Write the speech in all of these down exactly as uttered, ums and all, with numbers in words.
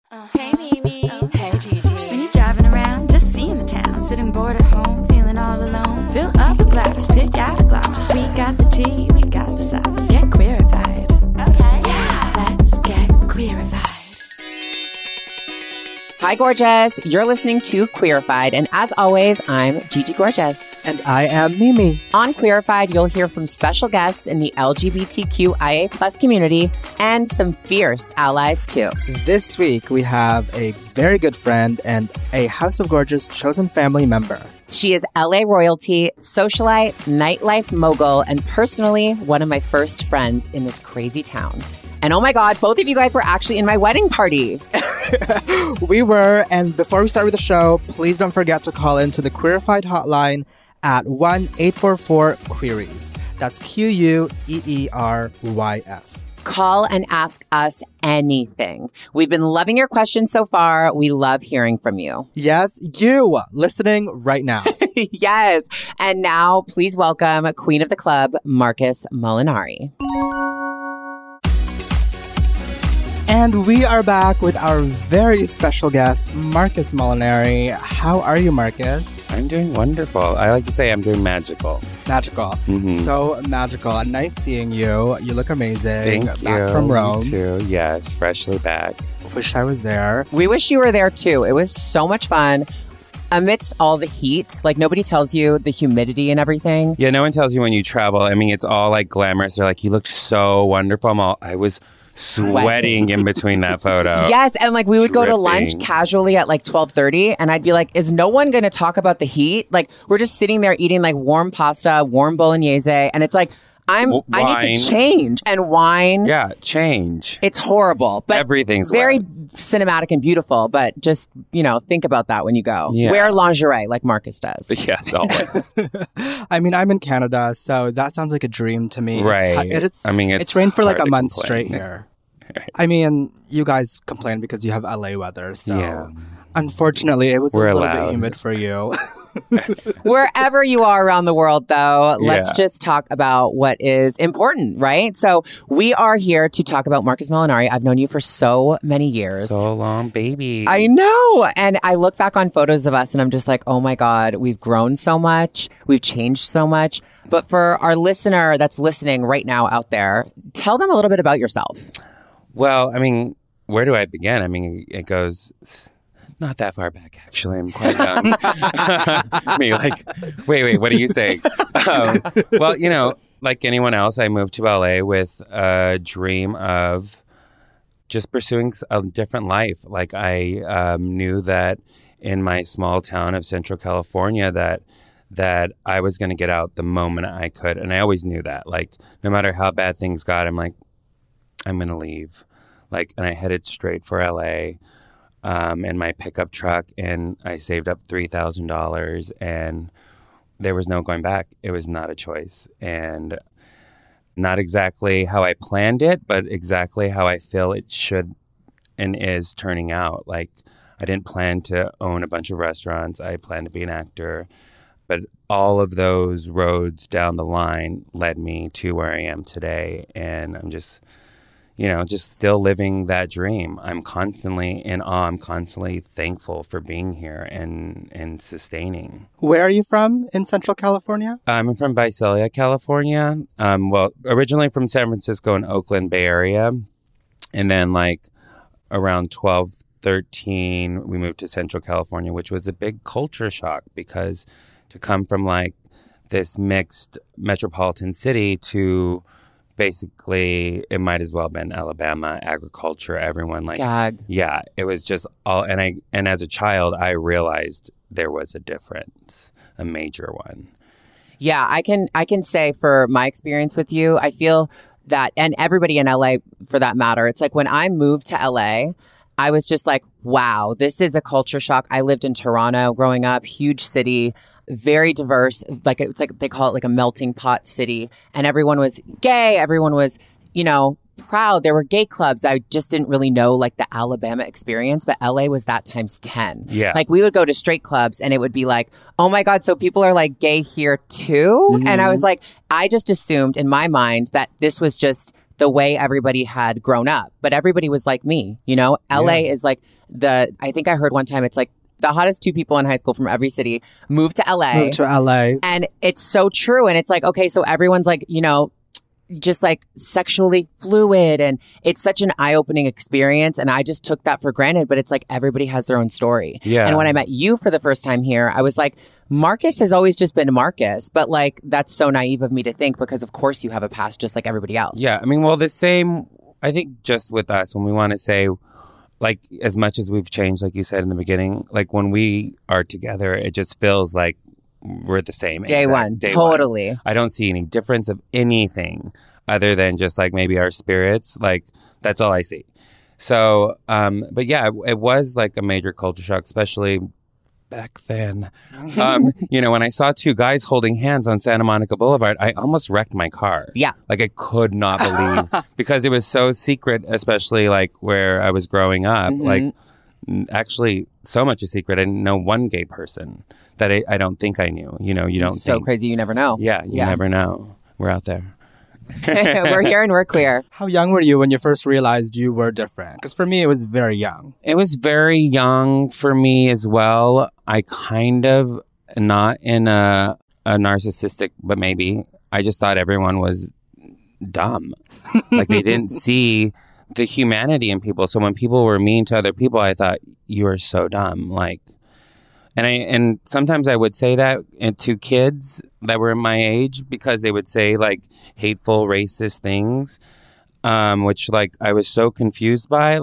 Uh, hey Mimi, uh, hey Gigi. When you're driving around, just seeing the town, sitting bored at home, feeling all alone. Fill up a glass, pick out a gloss. We got the tea, we got the sauce. Get queerified. Okay. Yeah. Let's get queerified. Hi, gorgeous. You're listening to Queerified, and as always, I'm Gigi Gorgeous. And I am Mimi. On Queerified, you'll hear from special guests in the L G B T Q I A plus community and some fierce allies, too. This week, we have a very good friend and a House of Gorgeous chosen family member. She is L A royalty, socialite, nightlife mogul, and personally one of my first friends in this crazy town. And oh my God, both of you guys were actually in my wedding party. We were, and before we start with the show, please don't forget to call into the Queerified hotline at one eight four four queries. That's Q U E E R Y S. Call and ask us anything. We've been loving your questions so far. We love hearing from you. Yes, you listening right now. Yes. And now, please welcome Queen of the Club, Marcus Molinari. And we are back with our very special guest, Marcus Molinari. How are you, Marcus? I'm doing wonderful. I like to say I'm doing magical. Magical. Mm-hmm. So magical. Nice seeing you. You look amazing. Thank back you. Back from Rome. Me too. Yes, freshly back. Wish I was there. We wish you were there too. It was so much fun. Amidst all the heat, like nobody tells you the humidity and everything. Yeah, no one tells you when you travel. I mean, it's all like glamorous. They're like, you looked so wonderful. I'm all, I was sweating in between that photo. Yes, and like we would Dripping. go to lunch casually at like twelve thirty, and I'd be like, is no one going to talk about the heat? Like we're just sitting there eating like warm pasta, warm bolognese, and it's like, I'm W- I need wine. to change. And wine. Yeah, change. It's horrible. But everything's very wet. cinematic and beautiful, but just, you know, think about that when you go. Yeah. Wear lingerie like Marcus does. Yes, always. I mean, I'm in Canada, so that sounds like a dream to me. Right. It's, it's, I mean, it's, it's rained for like hard a to month complain. straight here. Right. I mean, you guys complain because you have L A weather, so Yeah. unfortunately, it was We're a little allowed. bit humid for you. Wherever you are around the world, though, let's Yeah. just talk about what is important, right? So we are here to talk about Marcus Molinari. I've known you for so many years. So long, baby. I know. And I look back on photos of us and I'm just like, oh my God, we've grown so much. We've changed so much. But for our listener that's listening right now out there, tell them a little bit about yourself. Well, I mean, where do I begin? I mean, it goes not that far back, actually. I'm quite young. Me, like, wait, wait, what are you saying? Um, well, you know, like anyone else, I moved to L A with a dream of just pursuing a different life. Like, I um, knew that in my small town of Central California that that I was going to get out the moment I could. And I always knew that. Like, no matter how bad things got, I'm like, I'm going to leave. Like, and I headed straight for L A um, in my pickup truck, and I saved up three thousand dollars, and there was no going back. It was not a choice. And not exactly how I planned it, but exactly how I feel it should and is turning out. Like, I didn't plan to own a bunch of restaurants. I planned to be an actor. But all of those roads down the line led me to where I am today. And I'm just, you know, just still living that dream. I'm constantly in awe. I'm constantly thankful for being here and, and sustaining. Where are you from in Central California? I'm from Visalia, California. Um, well, originally from San Francisco and Oakland, Bay Area. And then like around twelve, thirteen, we moved to Central California, which was a big culture shock because to come from like this mixed metropolitan city to basically it might as well have been Alabama, agriculture, everyone like Gag. yeah, it was just all and I and as a child I realized there was a difference, a major one. Yeah, I can I can say for my experience with you, I feel that, and everybody in L A for that matter, it's like when I moved to L A, I was just like, wow, this is a culture shock. I lived in Toronto growing up, huge city, very diverse. Like it's like they call it like a melting pot city. And everyone was gay. Everyone was, you know, proud. There were gay clubs. I just didn't really know like the Alabama experience, but L A was that times ten. Yeah. Like we would go to straight clubs and it would be like, oh my God, so people are like gay here too? Mm-hmm. And I was like, I just assumed in my mind that this was just the way everybody had grown up, but everybody was like me, you know? L A Yeah. is like the, I think I heard one time it's like the hottest two people in high school from every city moved to L A. Moved to L A. And it's so true. And it's like, okay, so everyone's like, you know, just like sexually fluid. And it's such an eye opening experience. And I just took that for granted. But it's like everybody has their own story. Yeah. And when I met you for the first time here, I was like, Marcus has always just been Marcus. But like, that's so naive of me to think because, of course, you have a past just like everybody else. Yeah, I mean, well, the same, I think just with us, when we want to say, like, as much as we've changed, like you said in the beginning, like when we are together, it just feels like we're the same. Day exact- one. day Totally. One. I don't see any difference of anything other than just like maybe our spirits. Like, that's all I see. So, um, but yeah, it, it was like a major culture shock, especially back then. Um, you know, when I saw two guys holding hands on Santa Monica Boulevard, I almost wrecked my car. Yeah. Like, I could not believe because it was so secret, especially like where I was growing up. Mhm. Like, n- actually, so much a secret. I didn't know one gay person that I, I don't think I knew. You know, you don't It's so think. crazy. You never know. Yeah, you Yeah. never know. We're out there. We're here and we're queer. How young were you when you first realized you were different? Because for me, it was very young. It was very young for me as well. I kind of, not in a, a narcissistic, but maybe, I just thought everyone was dumb. Like they didn't see the humanity in people. So when people were mean to other people, I thought, you are so dumb. Like, and I and sometimes I would say that to kids that were my age because they would say like hateful, racist things, um, which like I was so confused by.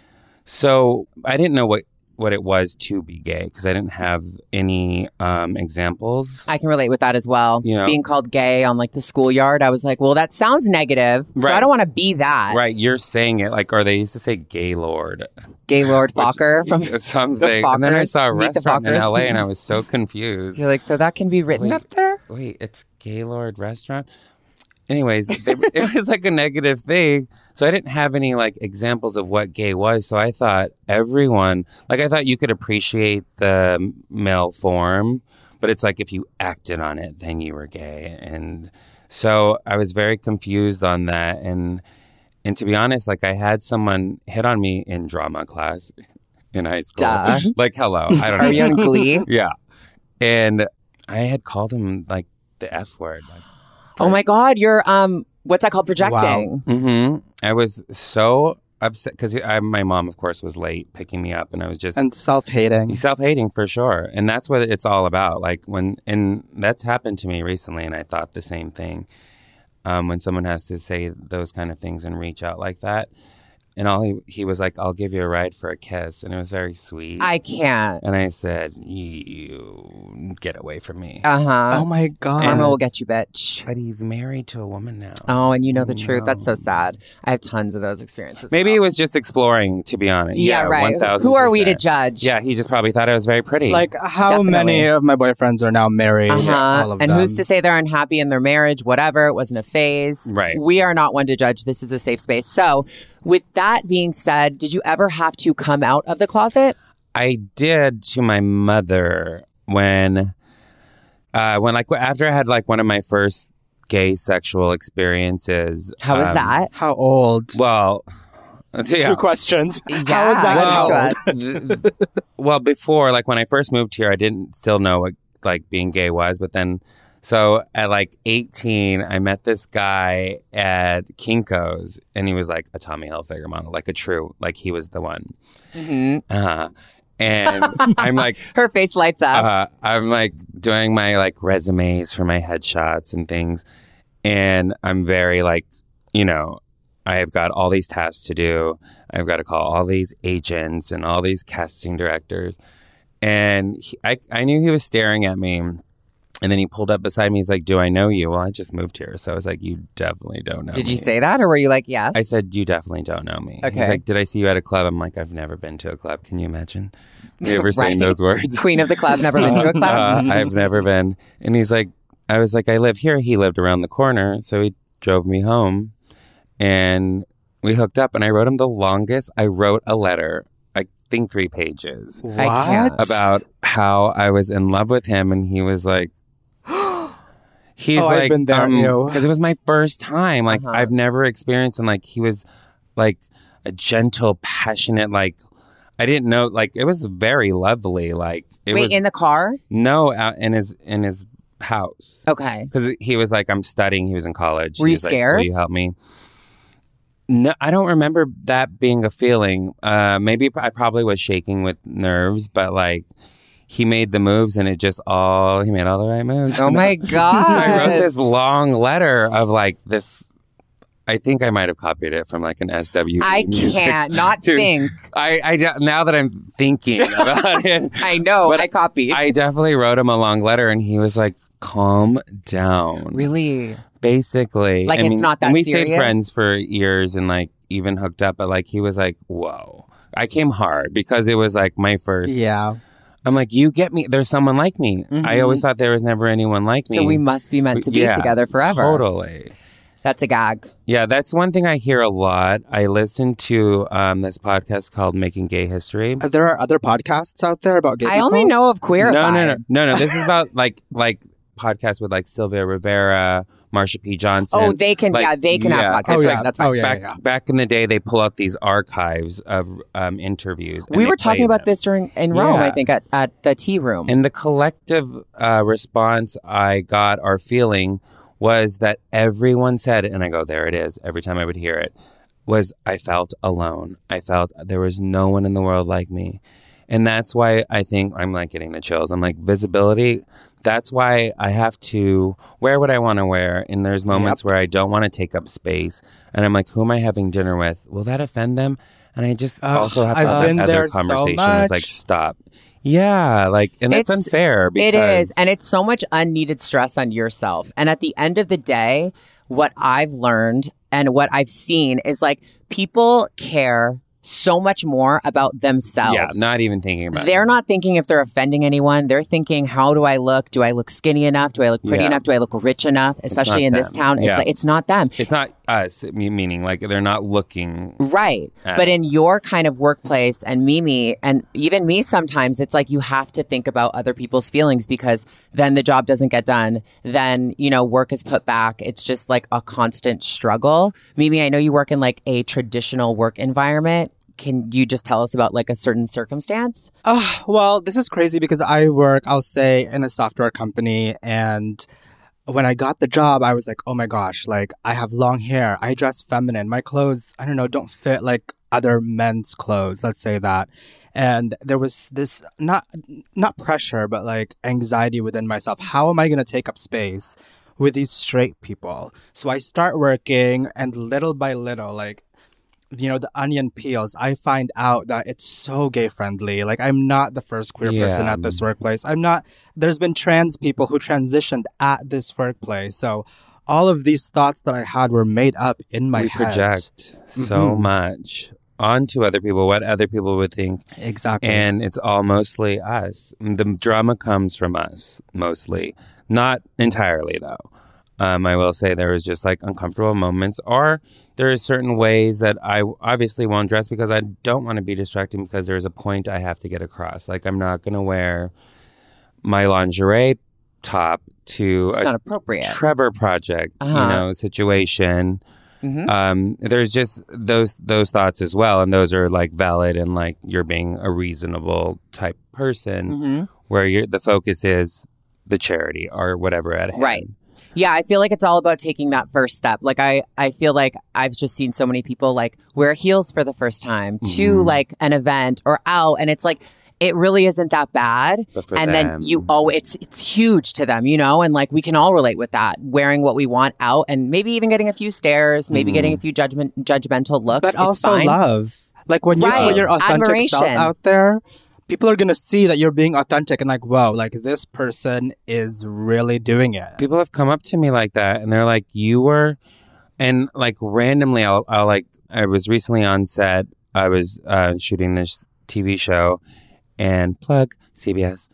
So I didn't know what, what it was to be gay because I didn't have any um, examples. I can relate with that as well. You know? Being called gay on like the schoolyard, I was like, well, that sounds negative. So Right. I don't want to be that. Right, you're saying it like, or they used to say Gaylord. Gaylord Fokker from something. And then I Fockers. saw a Meet the restaurant in Fockers. L A and I was so confused. You're like, so that can be written Wait. up there? Wait, it's Gaylord Restaurant? Anyways, they, it was like a negative thing. So I didn't have any like examples of what gay was. So I thought everyone, like I thought you could appreciate the male form, but it's like if you acted on it, then you were gay. And so I was very confused on that. And and to be honest, like I had someone hit on me in drama class in high school. Duh. Like, hello, I don't know. Are you on Glee? Yeah. And I had called him like the F word. Like, Oh my God, you're, um, what's that called? Projecting. hmm I was so upset because my mom, of course, was late picking me up, and I was just And self-hating. self-hating for sure. And that's what it's all about. Like when, and that's happened to me recently, and I thought the same thing. Um, when someone has to say those kind of things and reach out like that, and all he he was like, "I'll give you a ride for a kiss," and it was very sweet. I can't. and I said, "You get away from me." Uh huh. Oh my God. Karma will get you, bitch. But he's married to a woman now. Oh, and you know the truth. No. That's so sad. I have tons of those experiences. Maybe he was just exploring, to be honest. Yeah, Yeah, right. one thousand Who are we to percent. judge? Yeah, he just probably thought I was very pretty. Like, how Definitely. many of my boyfriends are now married? Uh-huh. All of And them. who's to say they're unhappy in their marriage? Whatever. It wasn't a phase. Right. We are not one to judge. This is a safe space. So, with that being said, did you ever have to come out of the closet? I did to my mother when, uh, when like after I had like one of my first gay sexual experiences. How was um, that? How old? Well, yeah. Two questions. Yeah. How was that? Well, how to old? it. th- well, before, like when I first moved here, I didn't still know what like being gay was, but then, so at like eighteen, I met this guy at Kinko's, and he was like a Tommy Hilfiger model, like a true, like he was the one. Mhm. Uh, and I'm like, Her face lights up. uh, I'm like doing my like resumes for my headshots and things, and I'm very like, you know, I have got all these tasks to do. I've got to call all these agents and all these casting directors. And he, I, I knew he was staring at me. And then he pulled up beside me. He's like, "Do I know you?" Well, I just moved here. So I was like, "You definitely don't know Did me." you say that or were you like, yes? I said, "You definitely don't know me." Okay. He's like, "Did I see you at a club?" I'm like, "I've never been to a club. Can you imagine?" Have you ever Right. saying those words? Queen of the club, never been to a club? Uh, I've never been. And he's like, I was like, I live here. He lived around the corner. So he drove me home and we hooked up and I wrote him the longest. I wrote a letter, I think three pages, What? I can't. about how I was in love with him. And he was like, He's Oh, like, I've been there, ew. because it was my first time. Like Uh-huh. I've never experienced, and like he was like a gentle, passionate. Like I didn't know. Like it was very lovely. Like it Wait, was in the car? no out in his in his house. Okay. Because he was like, I'm studying. He was in college. Were He you was like, scared? Will you help me? No, I don't remember that being a feeling. Uh, maybe I probably was shaking with nerves, but like he made the moves and it just all, he made all the right moves. Oh my God. So I wrote this long letter of like this. I think I might have copied it from like an S W. I music. can't not Dude, think. I, I now that I'm thinking about it, I know. But I copied. I definitely wrote him a long letter, and he was like, "Calm down." Really? Basically, Like, I it's mean, not that and we serious? stayed friends for years, and like even hooked up. But like he was like, "Whoa." I came hard because it was like my first. Yeah. I'm like, you get me. There's someone like me. Mhm. I always thought there was never anyone like me. So we must be meant to be Yeah, together forever. Totally. That's a gag. Yeah, that's one thing I hear a lot. I listen to um, this podcast called Making Gay History. Uh, There are other podcasts out there about gay I people? only know of Queerified. No, no, no, no, no. This is about like like podcasts with like Sylvia Rivera, Marsha P. Johnson. Oh, they can. Like, yeah, they can yeah, have podcasts. Oh, it's yeah. like- That's fine. Oh, yeah, back yeah, yeah. back in the day, they pull out these archives of um, interviews. and We they were talking play about them. this during in Rome, Yeah. I think, at, at the tea room. And the collective uh, response I got or feeling was that everyone said, and I go, there it is, every time I would hear it, was I felt alone. I felt there was no one in the world like me. And that's why I think I'm like getting the chills. I'm like, visibility, that's why I have to wear what I want to wear. And there's moments where I don't want to take up space. And I'm like, who am I having dinner with? Will that offend them? And I just Ugh, also have I've other, been other there so conversations much. like, stop. Yeah, like, and that's It's- unfair because It is. And it's so much unneeded stress on yourself. And at the end of the day, what I've learned and what I've seen is like people care so much more about themselves. Yeah, not even thinking about They're it. not thinking if they're offending anyone. They're thinking, how do I look? Do I look skinny enough? Do I look pretty Yeah. enough? Do I look rich enough? Especially not in this them. town. It's Yeah. like it's not them. It's not us, me- meaning like they're not looking. Right. at But it. in your kind of workplace and Mimi and even me sometimes it's like you have to think about other people's feelings because then the job doesn't get done. Then, you know, work is put back. It's just like a constant struggle. Mimi, I know you work in like a traditional work environment. Can you just tell us about like a certain circumstance? Oh, well, this is crazy because I work, I'll say, in a software company. And when I got the job, I was like, oh my gosh, like I have long hair. I dress feminine. My clothes, I don't know, don't fit like other men's clothes. Let's say that. And there was this not not pressure, but like anxiety within myself. How am I going to take up space with these straight people? So I start working, and little by little, like, you know, the onion peels, I find out that it's so gay friendly. Like, I'm not the first queer Yeah. person at this workplace. I'm not, there's been trans people who transitioned at this workplace. So all of these thoughts that I had were made up in my we head. project so Mhm. much onto other people, what other people would think. Exactly. And it's all mostly us. The drama comes from us, mostly. Not entirely, though. Um, I will say there was just like uncomfortable moments, or there are certain ways that I obviously won't dress because I don't want to be distracting because there's a point I have to get across. Like I'm not going to wear my lingerie top to It's a not appropriate. Trevor Project, Uh-huh. you know, situation. Mhm. Um, there's just those those thoughts as well, and those are like valid and like you're being a reasonable type person, Mhm. where you're, the focus is the charity or whatever at hand. Right. Yeah, I feel like it's all about taking that first step. Like I, I feel like I've just seen so many people like wear heels for the first time to Mhm. like an event or out, and it's like it really isn't that bad. But for And them, then you oh, it's it's huge to them, you know, and like we can all relate with that. Wearing what we want out, and maybe even getting a few stares, maybe Mhm. getting a few judgment judgmental looks. but it's also fine. love. Like when you Right. put your authentic self Admiration. out there, people are going to see that you're being authentic and like, wow, like this person is really doing it. people have come up to me like that, and they're like, "You were," and like randomly, I'll, I'll like, I was recently on set. I was uh, shooting this T V show, and plug C B S.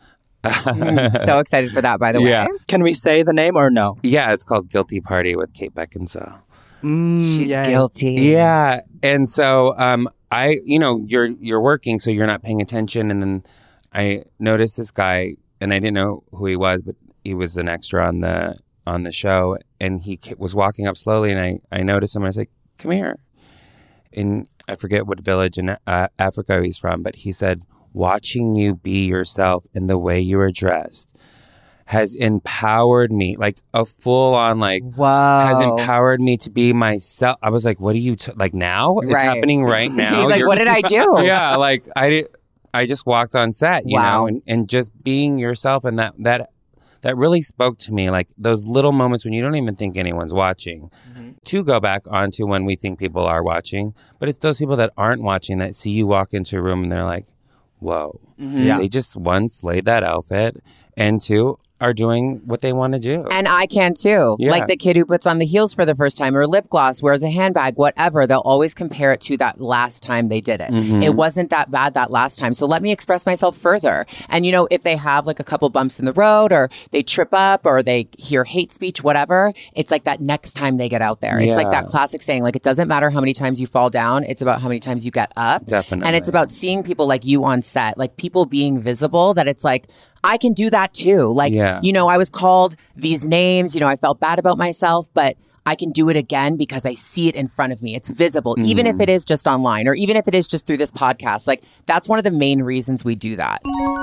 Mm, so excited for that, by the way. Yeah. Can we say the name or no? Yeah, it's called Guilty Party with Kate Beckinsale. Mm, She's yeah. guilty. Yeah, and so um, I, you know, you're you're working, so you're not paying attention, and then I noticed this guy, and I didn't know who he was, but he was an extra on the on the show, and he k- was walking up slowly, and I, I noticed him, and I was like, come here. And I forget what village in uh, Africa he's from, but he said, watching you be yourself in the way you are dressed has empowered me, like a full on, like, Whoa. has empowered me to be myself. I was like, what are you, t- like now? It's Right. happening right now. like, You're- what did I do? yeah, like I did, I just walked on set, you Wow. know, and, and just being yourself. And that, that, that really spoke to me, like those little moments when you don't even think anyone's watching. Mm-hmm. To go back onto when we think people are watching, but it's those people that aren't watching that see you walk into a room and they're like, whoa, Mm-hmm. Yeah. they just one, slayed that outfit, and two, are doing what they want to do. And I can too. Yeah. Like the kid who puts on the heels for the first time or lip gloss, wears a handbag, whatever. They'll always compare it to that last time they did it. Mm-hmm. It wasn't that bad that last time. So let me express myself further. And, you know, if they have like a couple bumps in the road or they trip up or they hear hate speech, whatever, it's like that next time they get out there. It's like Yeah. that classic saying, like, it doesn't matter how many times you fall down. It's about how many times you get up. Definitely. And it's about seeing people like you on set, like people being visible, that it's like, I can do that too. Like, Yeah. you know, I was called these names, you know, I felt bad about myself, but I can do it again because I see it in front of me. It's visible, mm. even if it is just online or even if it is just through this podcast. Like, that's one of the main reasons we do that.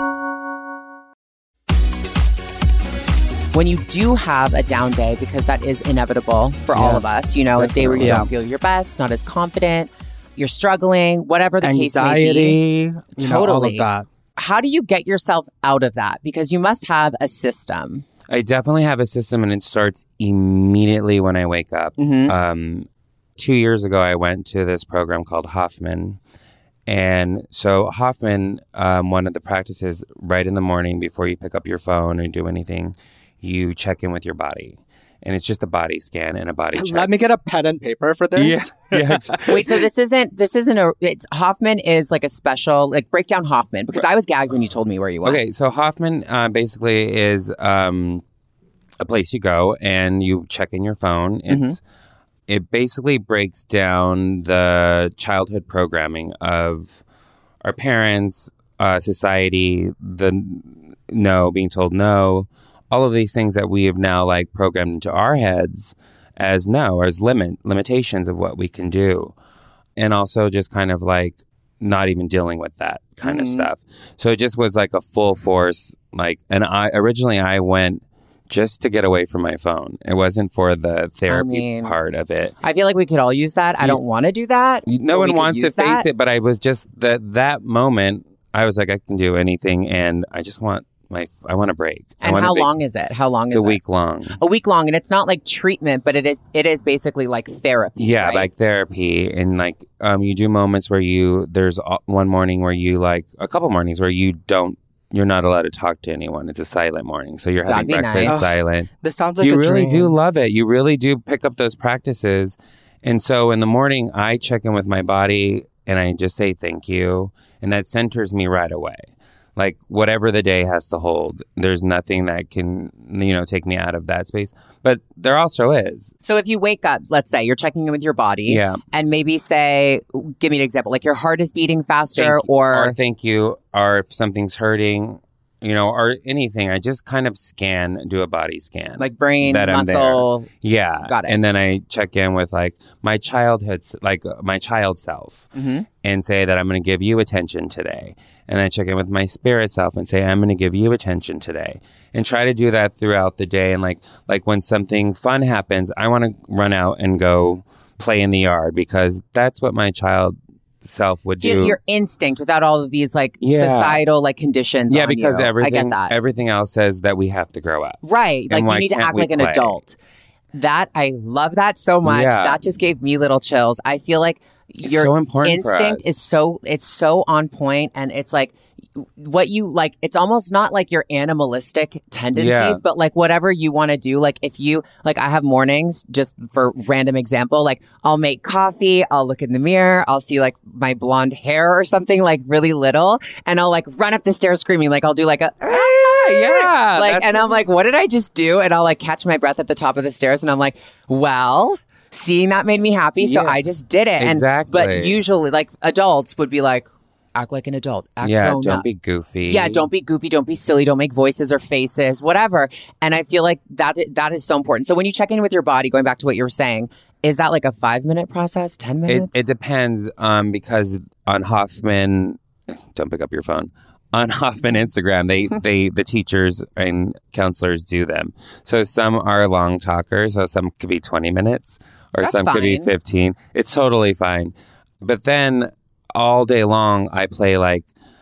When you do have a down day, because that is inevitable for Yeah. all of us, you know, a day where you Yeah. don't feel your best, not as confident, you're struggling, whatever the case may be. Anxiety, you know, all Totally. of that. How do you get yourself out of that? Because you must have a system. I definitely have a system, and it starts immediately when I wake up. Mhm. Um, two years ago, I went to this program called Hoffman. And so Hoffman, um, one of the practices right in the morning before you pick up your phone or do anything, you check in with your body. And it's just a body scan and a body check. Let me get a pen and paper for this. Yeah. Yes. Wait, so this isn't this isn't a it's Hoffman is like a special like break down Hoffman, because I was gagged when you told me where you were. Okay, so Hoffman uh, basically is um, a place you go and you check in your phone. It's it basically breaks down the childhood programming of our parents, uh, society, the no, being told no, all of these things that we have now like programmed into our heads as no, as limit limitations of what we can do. And also just kind of like not even dealing with that kind Mm-hmm. of stuff. So it just was like a full force, like, and I originally I went just to get away from my phone. It wasn't for the therapy mean, part of it. I feel like we could all use that. I don't want to do that. No but we one could wants to use face that. it, but I was just that that moment. I was like, I can do anything, and I just want my. I want a break. I And want a how big- long is it? How long It's is a it? week long. A week long, and it's not like treatment, but it is it is basically like therapy. Yeah, right? like therapy, and like um, you do moments where you. There's a- one morning where you like a couple mornings where you don't. You're not allowed to talk to anyone. It's a silent morning, so you're having That'd be breakfast nice. silent. This sounds like you a really dream. do love it. You really do pick up those practices. And so in the morning, I check in with my body and I just say thank you. And that centers me right away. Like whatever the day has to hold, there's nothing that can, you know, take me out of that space. But there also is. So if you wake up, let's say you're checking in with your body, Yeah. and maybe say, give me an example, like your heart is beating faster, Thank you. or or thank you, or if something's hurting, you know, or anything, I just kind of scan, do a body scan. like brain, that I'm muscle. Yeah. Got it. And then I check in with like my childhood, like uh, my child self Mm-hmm. and say that I'm going to give you attention today. And then I check in with my spirit self and say, I'm going to give you attention today, and try to do that throughout the day. And like, like when something fun happens, I want to run out and go play in the yard because that's what my child self would So do. your, your instinct without all of these like Yeah. societal like conditions. yeah, on because you. everything, I get that. everything else says that we have to grow up. Right. Like And you why need to can't act we like an play? adult. That I love that so much. Yeah. That just gave me little chills. I feel like It's your so important for instinct us. is so it's so on point, and it's like what you like. It's almost not like your animalistic tendencies, Yeah. but like whatever you want to do. Like if you like, I have mornings just for random example. Like I'll make coffee, I'll look in the mirror, I'll see like my blonde hair or something like really little, and I'll like run up the stairs screaming. Like I'll do like a. Yeah. Like, that's and I'm like, what did I just do? And I'll like catch my breath at the top of the stairs, and I'm like, well, seeing that made me happy, so Yeah. I just did it. And but Exactly. usually, like adults would be like, act like an adult. Act yeah, grown don't up. be goofy. Yeah, don't be goofy. Don't be silly. Don't make voices or faces, whatever. And I feel like that that is so important. So when you check in with your body, going back to what you were saying, is that like a five minute process, ten It, minutes? it depends um, because on Hoffman, don't pick up your phone. On Hoffman Instagram, they, they the teachers and counselors do them. So some are long talkers, so some could be twenty minutes or That's some could be fine. fifteen. It's totally fine. But then all day long, I play like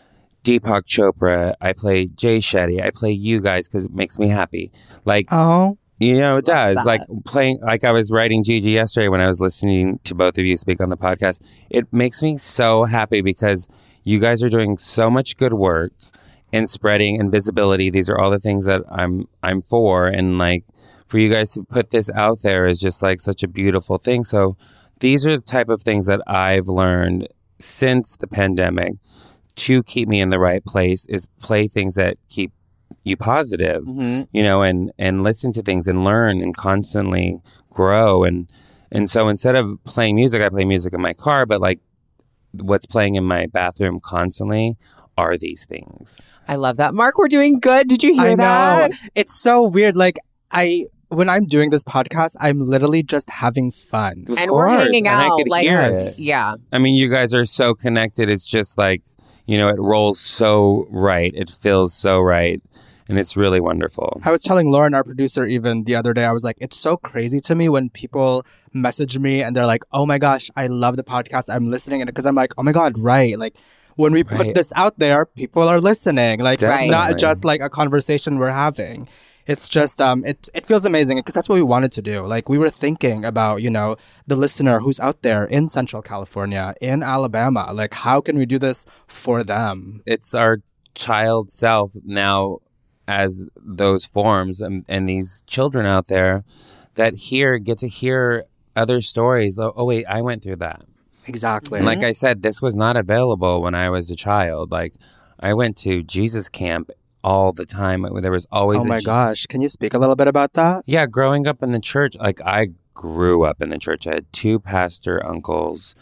Deepak Chopra, I play Jay Shetty, I play you guys because it makes me happy. Like, Oh, you know, it does. that. Like playing, like I was writing Gigi yesterday when I was listening to both of you speak on the podcast. It makes me so happy because you guys are doing so much good work and spreading and visibility. These are all the things that I'm I'm for, and like for you guys to put this out there is just like such a beautiful thing. So these are the type of things that I've learned since the pandemic to keep me in the right place is play things that keep you positive, Mhm. you know, and, and listen to things and learn and constantly grow. And, and so instead of playing music, I play music in my car, but like what's playing in my bathroom constantly are these things. I love that. Mark, we're doing good. Did you hear I that? know. It's so weird. Like I, when I'm doing this podcast, I'm literally just having fun. Of And we're course, hanging and I out. could Like, hear Yes. it. yeah. I mean, you guys are so connected. It's just like, you know, it rolls so right. It feels so right. And it's really wonderful. I was telling Lauren, our producer, even the other day, I was like, it's so crazy to me when people message me and they're like, oh my gosh, I love the podcast. I'm listening. And because I'm like, oh my God, right. Like when we put Right. this out there, people are listening. Like it's Definitely. not just like a conversation we're having. It's just, um, it, it feels amazing because that's what we wanted to do. Like we were thinking about, you know, the listener who's out there in Central California, in Alabama. Like how can we do this for them? It's our child self now as those forms and, and these children out there that hear get to hear other stories. Oh, oh wait, I went through that. Exactly. And like I said, this was not available when I was a child. Like I went to Jesus camp all the time. There was always oh a my Je- gosh. Can you speak a little bit about that? Yeah, growing up in the church, like I grew up in the church. I had two pastor uncles,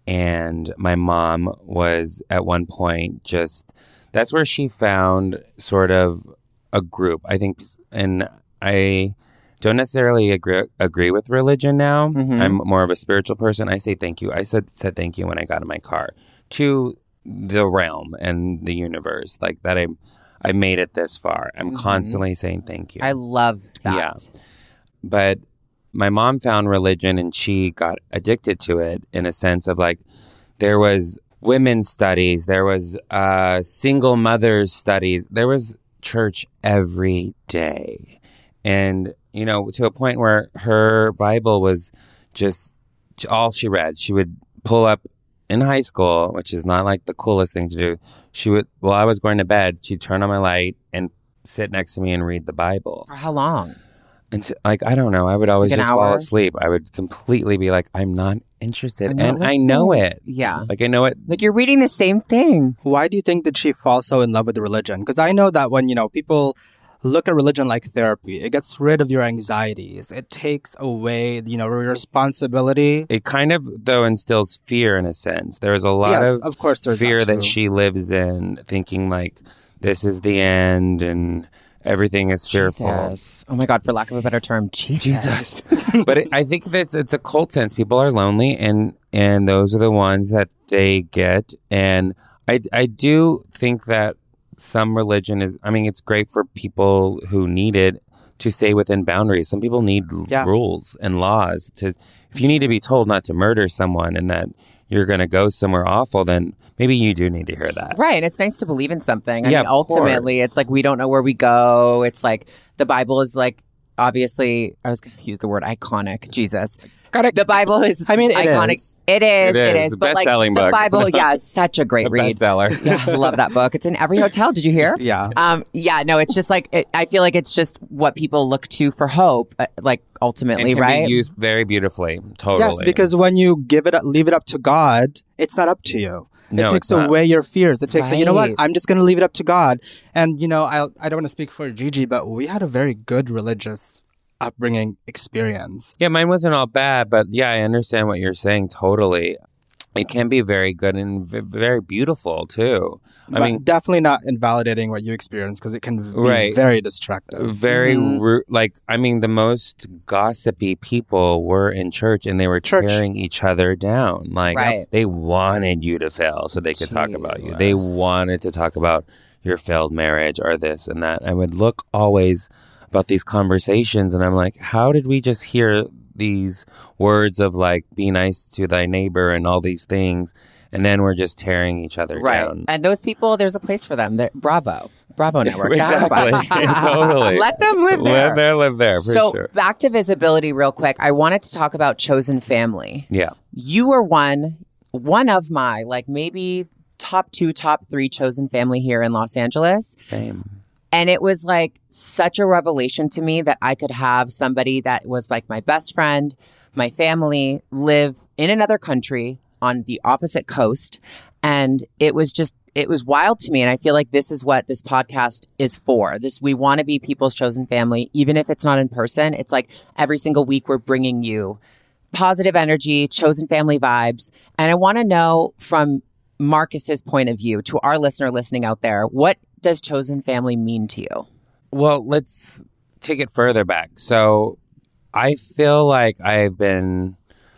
and my mom was at one point just, that's where she found sort of a group. I think, and I don't necessarily agree, agree with religion now. Mhm. I'm more of a spiritual person. I say thank you. I said, said thank you when I got in my car to the realm and the universe, like that I I made it this far. I'm Mhm. constantly saying thank you. I love that. Yeah. But my mom found religion and she got addicted to it in a sense of like, there was women's studies, there was uh, single mothers studies, there was church every day. And, you know, to a point where her Bible was just all she read. She would pull up in high school, which is not like the coolest thing to do. She would, while I was going to bed, she'd turn on my light and sit next to me and read the Bible. For how long? And t- like, I don't know, I would always Like an just fall hour? asleep. I would completely be like, I'm not interested. I'm not and I know listening. it. Yeah. Like, I know it. Like you're reading the same thing. Why do you think did she fall so in love with religion? Because I know that when, you know, people look at religion like therapy, it gets rid of your anxieties. It takes away, you know, your responsibility. It kind of, though, instills fear in a sense. There's a lot yes, of, of course there's fear that, that too. she lives in, thinking like, this is the end and everything is fearful. Jesus. Oh my God, for lack of a better term, Jesus. But it, I think that's it's a cult sense. People are lonely, and and those are the ones that they get. And I I do think that some religion is. I mean, it's great for people who need it to stay within boundaries. Some people need l- Yeah. rules and laws to. If you need to be told not to murder someone and that you're going to go somewhere awful, then maybe you do need to hear that. Right. It's nice to believe in something. I Yeah, mean, of ultimately, course. it's like we don't know where we go. It's like the Bible is like, obviously, I was going to use the word iconic. Jesus. The Bible is I mean, it iconic. is. It is. It It is. is. The But like best-selling the book. Bible, yeah, is such a great The read. bestseller. Yeah, I love that book. It's in every hotel. Did you hear? Yeah. Um, yeah, no, it's just like, it, I feel like it's just what people look to for hope, uh, like ultimately, And can right? be used very beautifully. Totally. Yes, because when you give it, leave it up to God, it's not up to you. No, it it's takes not. away your fears. It takes, you know what? Right. I'm just going to leave it up to God. And, you know, I I don't want to speak for Gigi, but we had a very good religious upbringing experience. Yeah, mine wasn't all bad, but yeah, I understand what you're saying totally. it can be very good and v- very beautiful too. I but mean, definitely not invalidating what you experience because it can be Right. very destructive. very Mhm. ru- like I mean, the most gossipy people were in church, and they were Church. tearing each other down. Like Right. they wanted you to fail so they could talk about you. They Jesus. wanted to talk about your failed marriage or this and that. I would look always about these conversations, and I'm like, how did we just hear these words of like, be nice to thy neighbor and all these things, and then we're just tearing each other Right. down. And those people, there's a place for them. They're, Bravo. Bravo Network. That's Exactly. fine. Totally. Let them live there. Live there, live there, for so sure. back to visibility real quick. I wanted to talk about chosen family. Yeah. You were one, one of my, like maybe top two, top three chosen family here in Los Angeles. Same. And it was like such a revelation to me that I could have somebody that was like my best friend, my family, live in another country on the opposite coast. And it was just, it was wild to me. And I feel like this is what this podcast is for. This, we want to be people's chosen family, even if it's not in person. It's like every single week we're bringing you positive energy, chosen family vibes. And I want to know from Marcus's point of view, to our listener listening out there, what does chosen family mean to you? Well, let's take it further back. So I feel like I've been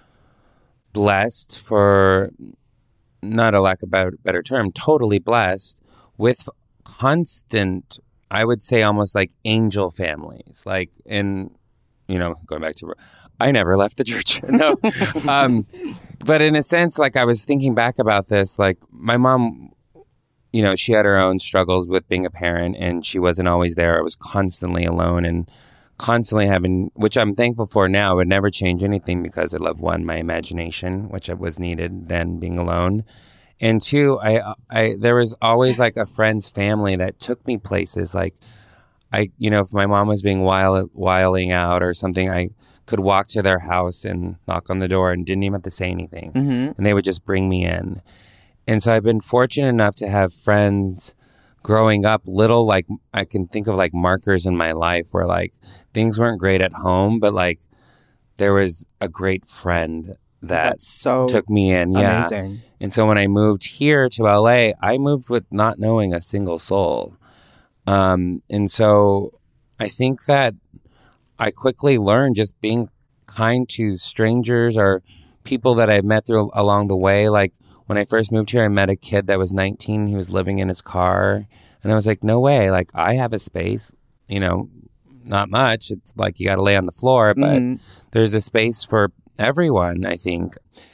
blessed, for not a lack of a better term, totally blessed with constant, I would say almost like angel families. Like in, you know, going back to, I never left the church. No. um, but in a sense, like I was thinking back about this, like my mom, you know, she had her own struggles with being a parent, and she wasn't always there. I was constantly alone and constantly having, which I'm thankful for now. I would never change anything because I love, one, my imagination, which was needed then being alone. And two, I, I, there was always like a friend's family that took me places. Like I, you know, if my mom was being wild, wilding out or something, I could walk to their house and knock on the door and didn't even have to say anything. Mm-hmm. And they would just bring me in. And so I've been fortunate enough to have friends growing up, little, like I can think of like markers in my life where like things weren't great at home, but like there was a great friend that That's so took me in. Yeah. amazing. And so when I moved here to L A, I moved with not knowing a single soul. Um, and so I think that I quickly learned just being kind to strangers or people that I've met through along the way. Like when I first moved here, I met a kid that was nineteen. He was living in his car. And I was like, no way. Like I have a space, you know, not much. It's like you got to lay on the floor, but Mhm. there's a space for everyone, I think.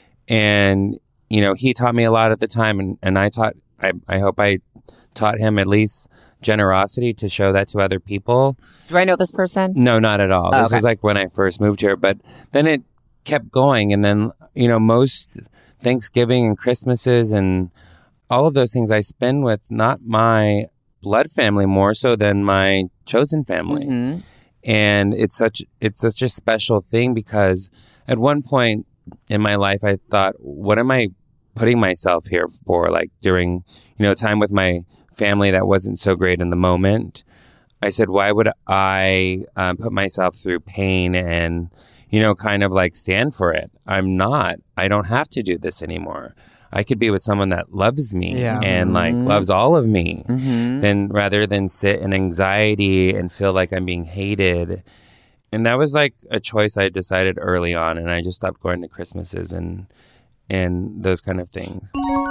And, you know, he taught me a lot at the time. And, and I taught, I, I hope I taught him at least generosity to show that to other people. Do I know this person? No, not at all. Oh, this okay. is like when I first moved here, but then it kept going. And then, you know, most Thanksgiving and Christmases and all of those things I spend with not my blood family more so than my chosen family. Mhm. And it's such, it's such a special thing because at one point in my life, I thought, what am I putting myself here for? Like during, you know, time with my family that wasn't so great in the moment. I said, why would I um, put myself through pain and, you know, kind of like stand for it? I'm not. I don't have to do this anymore. I could be with someone that loves me Yeah. and like Mhm. loves all of me, Mhm. then rather than sit in anxiety and feel like I'm being hated. And that was like a choice I decided early on, and I just stopped going to Christmases and and those kind of things.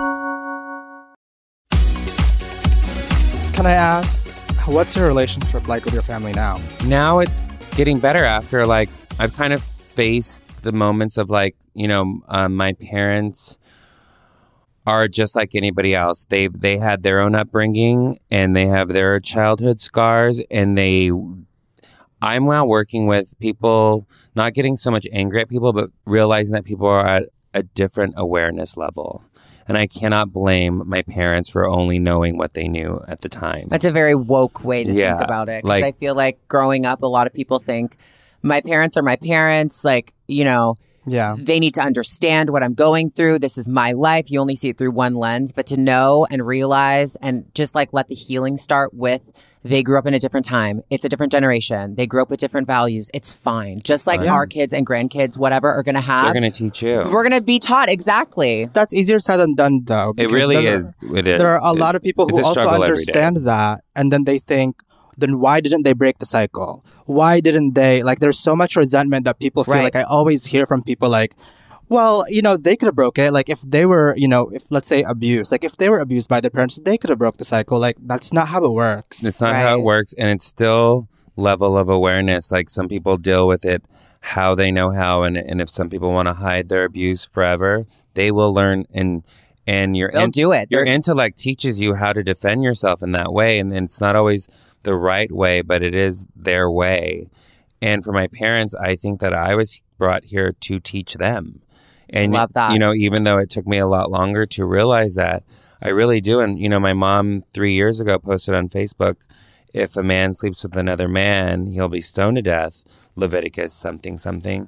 Can I ask, what's your relationship like with your family now? Now it's getting better after like I've kind of faced the moments of like, you know, um, my parents are just like anybody else. They they had their own upbringing and they have their childhood scars, and they I'm now working with people, not getting so much angry at people, but realizing that people are at a different awareness level. And I cannot blame my parents for only knowing what they knew at the time. That's a very woke way to Yeah, think about it. Because like- I feel like growing up, a lot of people think my parents are my parents. Like, you know, Yeah. They need to understand what I'm going through. This is my life. You only see it through one lens, but to know and realize and just like let the healing start with they grew up in a different time. It's a different generation. They grew up with different values. It's fine. Just like Yeah. our kids and grandkids, whatever, are going to have. They're going to teach you. We're going to be taught. Exactly. That's easier said than done, though. It because really there- is. It is. There are a It- lot of people it's who a also struggle every day. understand that, and then they think, then why didn't they break the cycle? Why didn't they? Like, there's so much resentment that people feel Right. like I always hear from people like, well, you know, they could have broke it. Like, if they were, you know, if let's say abused, like if they were abused by their parents, they could have broke the cycle. Like, that's not how it works. It's not how it Right. works. And it's still level of awareness. Like some people deal with it how they know how. And, and if some people want to hide their abuse forever, they will learn. And and your, They'll in- do it. your They're- intellect teaches you how to defend yourself in that way. And, and it's not always the right way, but it is their way. And for my parents, I think that I was brought here to teach them. And, Love that. you know, even though it took me a lot longer to realize that, I really do. And, you know, my mom three years ago posted on Facebook, if a man sleeps with another man, he'll be stoned to death. Leviticus something, something.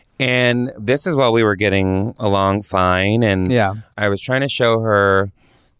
And this is while we were getting along fine. And Yeah. I was trying to show her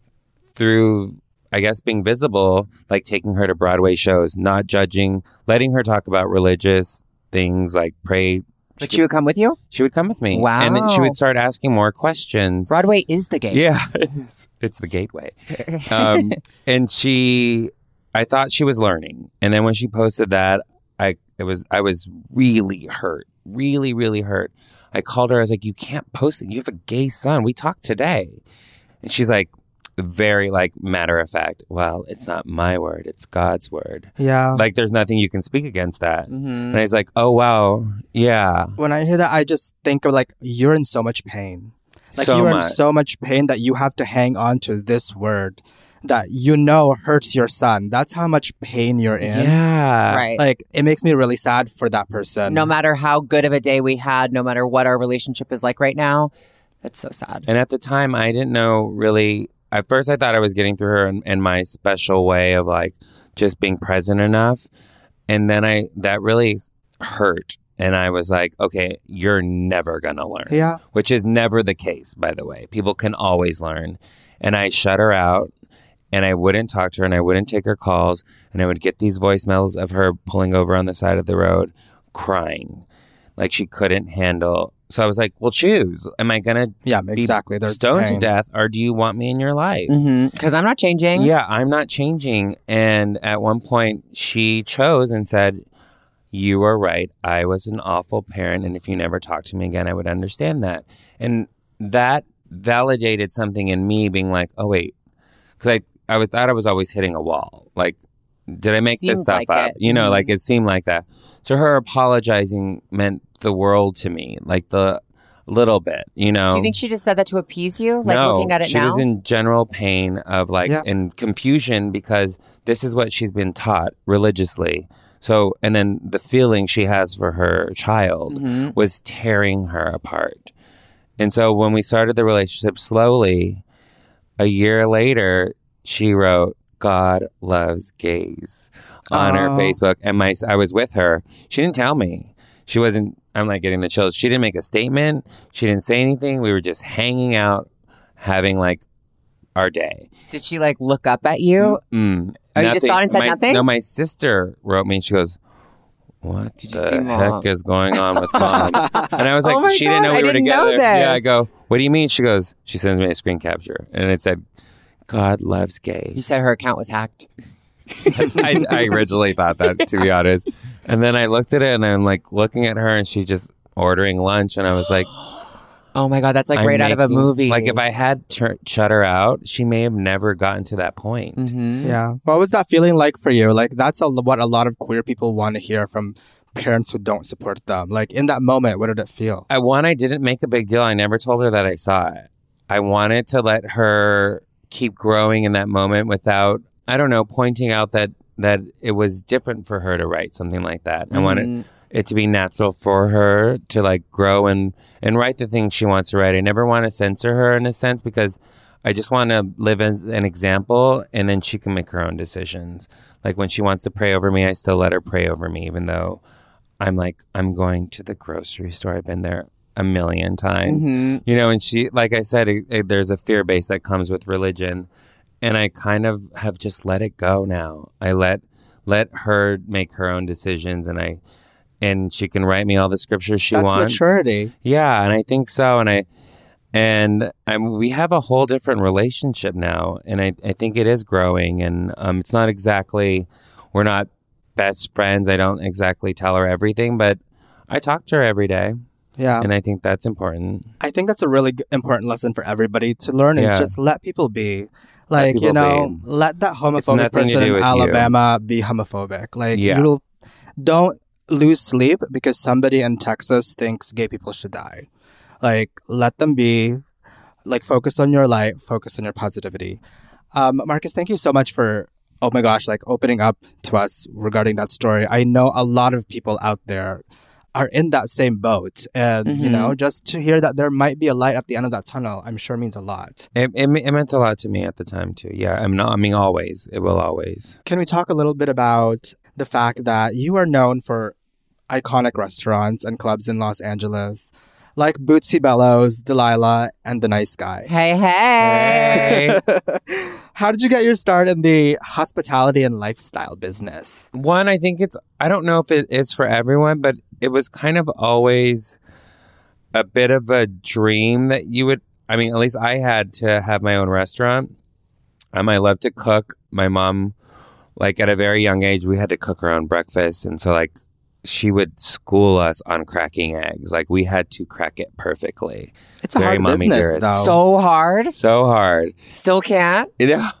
through, I guess, being visible, like taking her to Broadway shows, not judging, letting her talk about religious things like pray. But she would come with you? She would come with me. Wow. And then she would start asking more questions. Broadway is the gate. Yeah, it's, it's the gateway. Um, and she, I thought she was learning. And then when she posted that, I it was I was really hurt, really, really hurt. I called her. I was like, you can't post it. You have a gay son. We talked today. And she's like, very like matter of fact, well, it's not my word. It's God's word. Yeah. Like there's nothing you can speak against that. Mhm. And I was like, oh, wow. Yeah. When I hear that, I just think of like, you're in so much pain. Like, So you're in much. so much pain that you have to hang on to this word that you know hurts your son. That's how much pain you're in. Yeah. Right. Like, it makes me really sad for that person. No matter how good of a day we had, no matter what our relationship is like right now, that's so sad. And at the time, I didn't know really. At first, I thought I was getting through her in, in my special way of like just being present enough. And then I that really hurt. And I was like, okay, you're never going to learn. Yeah. Which is never the case, by the way. People can always learn. And I shut her out and I wouldn't talk to her and I wouldn't take her calls. And I would get these voicemails of her pulling over on the side of the road, crying like she couldn't handle. So I was like, well, choose. Am I going to Yeah, be exactly. There's stoned to pain. death or do you want me in your life? Because I'm not changing. Yeah, I'm not changing. And at one point, she chose and said, you are right. I was an awful parent. And if you never talked to me again, I would understand that. And that validated something in me being like, oh, wait. Because I, I was, thought I was always hitting a wall. Like, did I make Seemed this stuff like up? it. You know, Mhm. like it seemed like that. So her apologizing meant the world to me, like the little bit, you know. Do you think she just said that to appease you? Like no, looking at it she now? was in general pain of like Yeah. and confusion because this is what she's been taught religiously. So, and then the feeling she has for her child Mhm. was tearing her apart. And so when we started the relationship slowly, a year later, she wrote, God loves gays on her Oh. Facebook. And my, I was with her. She didn't tell me. She wasn't, I'm like getting the chills. She didn't make a statement. She didn't say anything. We were just hanging out, having like our day. Did she like look up at you? Mm, Oh, you just saw it and said my, nothing? No, my sister wrote me and she goes, what Did you see the Mom? heck is going on with Mom? And I was like, Oh my she didn't know God, we I were didn't know together. Yeah, I this. go, what do you mean? She goes, she sends me a screen capture. And it said, God loves You gays. said her account was hacked. I, I originally thought that, to be honest. And then I looked at it and I'm like looking at her and she just ordering lunch. And I was like, Oh my God, that's like I'm right out of a making- movie. Like if I had ch- shut her out, she may have never gotten to that point. Mhm. Yeah. What was that feeling like for you? Like, that's a, what a lot of queer people want to hear from parents who don't support them. Like, in that moment, what did it feel? I one, I didn't make a big deal. I never told her that I saw it. I wanted to let her keep growing in that moment without, I don't know, pointing out that that it was different for her to write something like that. I wanted Mhm. it to be natural for her to like grow and and write the things she wants to write. I never want to censor her in a sense because I just want to live as an example and then she can make her own decisions. Like when she wants to pray over me, I still let her pray over me, even though I'm like, I'm going to the grocery store. I've been there a million times. Mhm. You know, and she, like I said, it, it, there's a fear base that comes with religion. And I kind of have just let it go now. I let let her make her own decisions, and I and she can write me all the scriptures she That's wants. maturity. Yeah, and I think so. And I and I'm, we have a whole different relationship now, and I, I think it is growing. And um, it's not exactly, we're not best friends. I don't exactly tell her everything, but I talk to her every day. Yeah. And I think that's important. I think that's a really g- important lesson for everybody to learn is Yeah. just let people be. Like, people you know, be. let that It's homophobic nothing to person do in with you. Alabama be homophobic. Like, Yeah. you'll don't lose sleep because somebody in Texas thinks gay people should die. Like, let them be. Like, focus on your light, focus on your positivity. Um, Marcus, thank you so much for, oh my gosh, like opening up to us regarding that story. I know a lot of people out there are in that same boat. And, you Mhm. know, just to hear that there might be a light at the end of that tunnel, I'm sure means a lot. It, it, it meant a lot to me at the time, too. Yeah, I'm not, I mean, always. It will always. Can we talk a little bit about the fact that you are known for iconic restaurants and clubs in Los Angeles, like Bootsy Bellows, Delilah, and The Nice Guy? Hey, hey. How did you get your start in the hospitality and lifestyle business? One, I think it's, I don't know if it is for everyone, but it was kind of always a bit of a dream that you would, I mean, at least I had to have my own restaurant. Um, I love to cook. My mom, like at a very young age, we had to cook our own breakfast. And so like she would school us on cracking eggs. Like we had to crack it perfectly. It's a Very hard mommy business, dearest. though. So hard. So hard. Still can't. Yeah.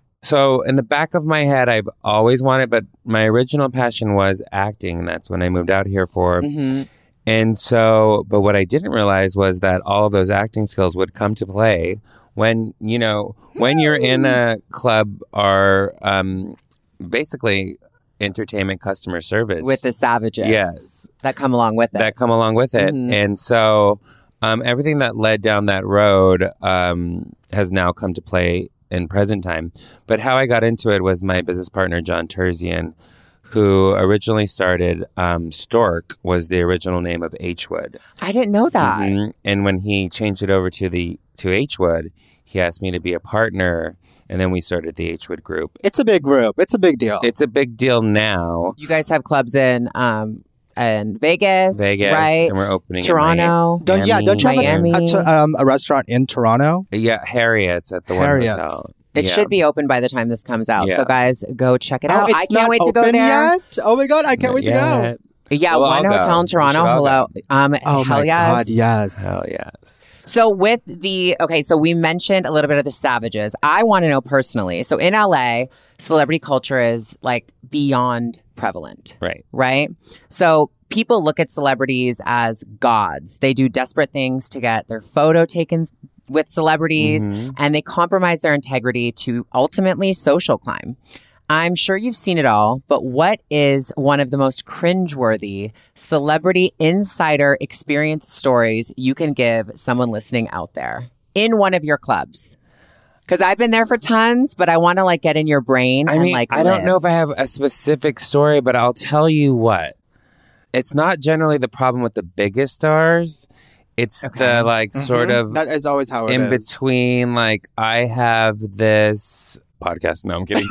So in the back of my head, I've always wanted, but my original passion was acting. And that's when I moved out here for. hmm And so, but what I didn't realize was that all of those acting skills would come to play when, you know, when you're in a club or um, basically entertainment customer service. With the savages. Yes. That come along with it. That come along with it. Mhm. And so um, everything that led down that road um, has now come to play in present time. But how I got into it was my business partner, John Terzian, who originally started um, Stork, was the original name of H-Wood. I didn't know that. Mhm. And when he changed it over to the to H-Wood, he asked me to be a partner, and then we started the H-Wood Group. It's a big group. It's a big deal. It's a big deal now. You guys have clubs in um in Vegas, Vegas, right? and we're opening in Toronto. don't yeah, don't you have a, Miami. a, t- um, a restaurant in Toronto? Miami. Yeah, Harriet's at the Harriet's. one hotel. It Yeah. should be open by the time this comes out. Yeah. So guys, go check it out. Oh, it's I can't not wait to go open there. Yet? Oh my god, I can't Not wait to go. yet. Yeah, We'll one all hotel go. in Toronto. We should all Hello. Um Oh hell my yes. god, yes. Hell yes. So with the, okay, so we mentioned a little bit of the savages. I want to know personally. So in L A, celebrity culture is like beyond prevalent, Right. right? So people look at celebrities as gods. They do desperate things to get their photo taken with celebrities, Mhm. and they compromise their integrity to ultimately social climb. I'm sure you've seen it all, but what is one of the most cringeworthy celebrity insider experience stories you can give someone listening out there in one of your clubs? Because I've been there for tons, but I want to like get in your brain I and mean, like I don't live. know if I have a specific story, but I'll tell you what. It's not generally the problem with the biggest stars. It's Okay. the like sort Mhm. of That is always how it in is. between. Like I have this podcast. No, I'm kidding.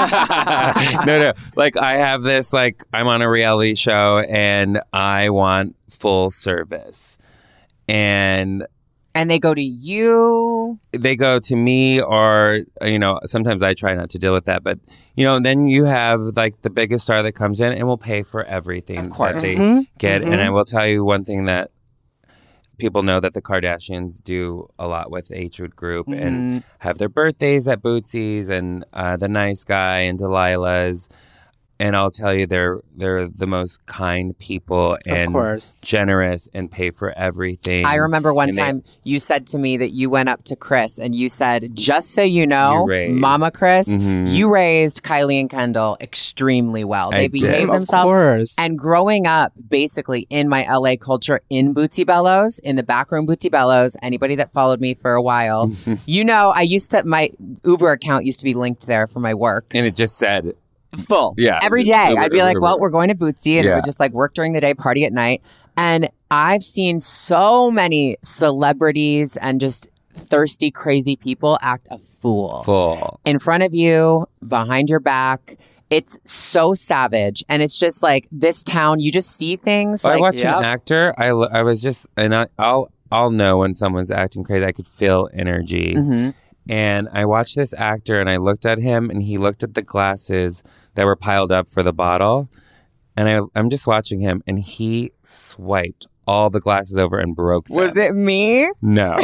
no, no. Like I have this. Like I'm on a reality show and I want full service, and And they go to you. they go to me, or you know, sometimes I try not to deal with that, but you know, then you have like the biggest star that comes in and will pay for everything Of course. that they Mhm. get. Mhm. And I will tell you one thing that people know that the Kardashians do a lot with the H-Wood Group and Mhm. have their birthdays at Bootsy's and uh, the Nice Guy and Delilah's. And I'll tell you, they're they're the most kind people and Of course. generous and pay for everything. I remember one And they- time you said to me that you went up to Chris and you said, just so you know, You raised- Mama Chris, Mhm. you raised Kylie and Kendall extremely well. They I did. behaved Of themselves. course. And growing up, basically in my L A culture, in Bootsy Bellows, in the back room Bootsy Bellows, anybody that followed me for a while, you know, I used to, my Uber account used to be linked there for my work. And it just said, Full. Yeah, Every just day. Uber, I'd be Uber, like, Uber. well, we're going to Bootsy. And it Yeah. would just like work during the day, party at night. And I've seen so many celebrities and just thirsty, crazy people act a fool. Full. In front of you, behind your back. It's so savage. And it's just like this town, you just see things. I like, watch yep. an actor. I, lo- I was just, and I, I'll I'll know when someone's acting crazy. I could feel energy. Mm-hmm. And I watched this actor, and I looked at him, and he looked at the glasses that were piled up for the bottle. And I, I'm just watching him, and he swiped all the glasses over and broke them. Was it me? No.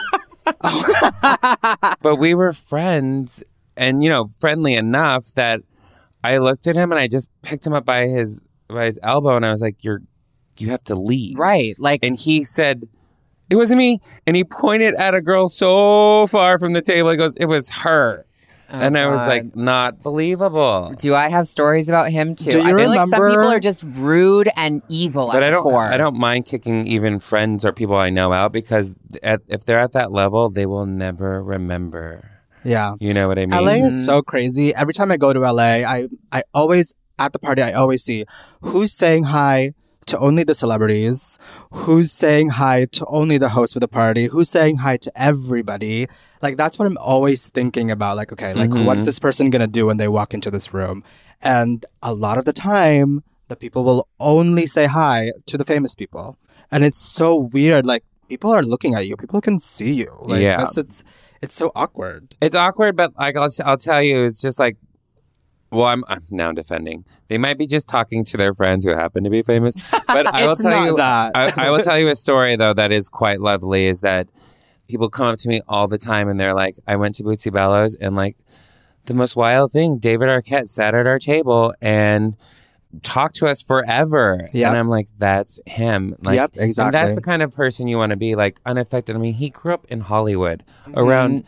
But we were friends, and, you know, friendly enough that I looked at him, and I just picked him up by his by his elbow, and I was like, "You're, you have to leave." Right. Like, And he said, "It wasn't me." And he pointed at a girl so far from the table. He goes, "It was her." oh, and I was God. like, not believable. Do I have stories about him too? Do you I feel like some remember- people are just rude and evil But at I the don't. core. I don't mind kicking even friends or people I know out because at, if they're at that level, they will never remember. Yeah. You know what I mean? L A is so crazy. Every time I go to L A, I, I always, at the party, I always see who's saying hi to only the celebrities, who's saying hi to only the host of the party, who's saying hi to everybody. Like, that's what I'm always thinking about. Like, okay, like, Mhm. what's this person going to do when they walk into this room? And a lot of the time, the people will only say hi to the famous people. And it's so weird. Like, people are looking at you. People can see you. Like, Yeah. That's, it's, it's so awkward. It's awkward, but like I'll, I'll tell you, it's just like, well, I'm, I'm now defending. They might be just talking to their friends who happen to be famous, but I will It's tell not you, that. I, I will tell you a story though that is quite lovely. Is that people come up to me all the time and they're like, "I went to Bootsy Bellows and like the most wild thing, David Arquette sat at our table and talked to us forever." Yep. And I'm like, that's him. Like, Yep, and exactly. that's the kind of person you want to be, like unaffected. I mean, he grew up in Hollywood around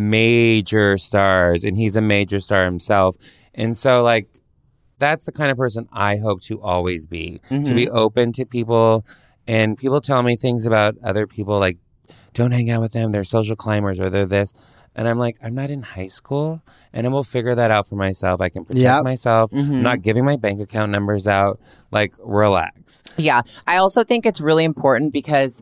major stars, and he's a major star himself. And so, like, that's the kind of person I hope to always be, to be open to people. And people tell me things about other people, like, don't hang out with them. They're social climbers or they're this. And I'm like, I'm not in high school, and I will figure that out for myself. I can protect Yep. myself. I'm not giving my bank account numbers out. Like, relax. Yeah. I also think it's really important because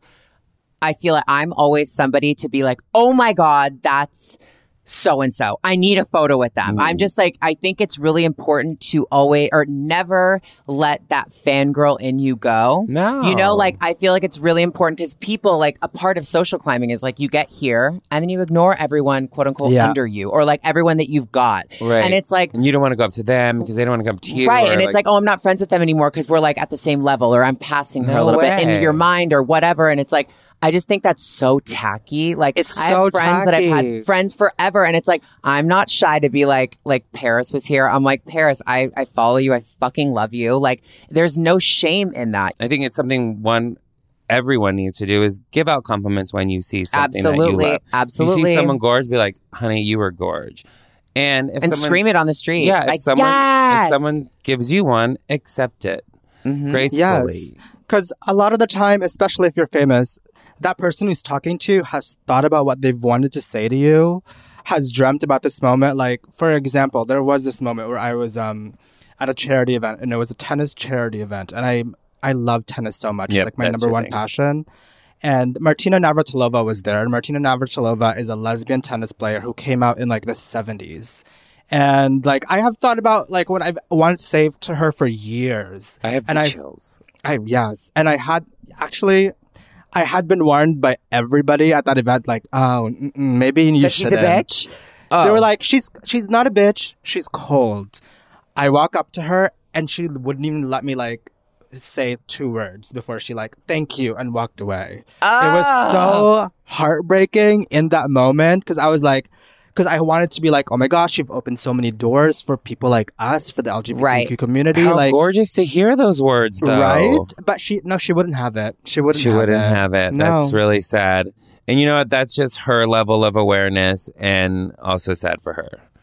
I feel like I'm always somebody to be like, oh my God, that's so and so. I need a photo with them. I'm just like, I think it's really important to always or never let that fangirl in you go. No. You know, like I feel like it's really important because people, like a part of social climbing is like you get here and then you ignore everyone, quote unquote, Yeah. under you or like everyone that you've got. Right. And it's like, And you don't want to go up to them because they don't want to come to you. right. or, And it's like, oh, I'm not friends with them anymore because we're like at the same level or I'm passing her No a little bit way. in your mind or whatever. And it's like, I just think that's so tacky. Like It's I so have friends that I've tacky. had friends forever. And it's like, I'm not shy to be like, like Paris was here. I'm like, Paris, I, I follow you. I fucking love you. Like there's no shame in that. I think it's something one everyone needs to do is give out compliments when you see something Absolutely. that you love. Absolutely. You see someone gorge, be like, honey, you were gorge. And if And someone, scream it on the street. Yeah, like, if someone yes! if someone gives you one, accept it Mhm. gracefully. Yes. Because a lot of the time, especially if you're famous, that person who's talking to you has thought about what they've wanted to say to you, has dreamt about this moment. Like, for example, there was this moment where I was um, at a charity event, and it was a tennis charity event. And I I love tennis so much. Yep, it's like my that's number your one thing. passion. And Martina Navratilova was there. And Martina Navratilova is a lesbian tennis player who came out in like the seventies. And like, I have thought about like what I've wanted to say to her for years. I have the And I- chills. I yes, and I had actually, I had been warned by everybody at that event, like, oh, mm-mm, maybe you That she's a shouldn't. bitch. Oh. They were like, she's she's not a bitch, she's cold. I walk up to her and she wouldn't even let me like say two words before she like thank you and walked away. It was so heartbreaking in that moment because I was like. Because I wanted to be like, oh my gosh, you've opened so many doors for people like us, for the L G B T Q Right. community. How like, gorgeous to hear those words, though. right? But she, no, she wouldn't have it. She wouldn't. She have wouldn't it. have it. No. That's really sad. And you know what? That's just her level of awareness and also sad for her.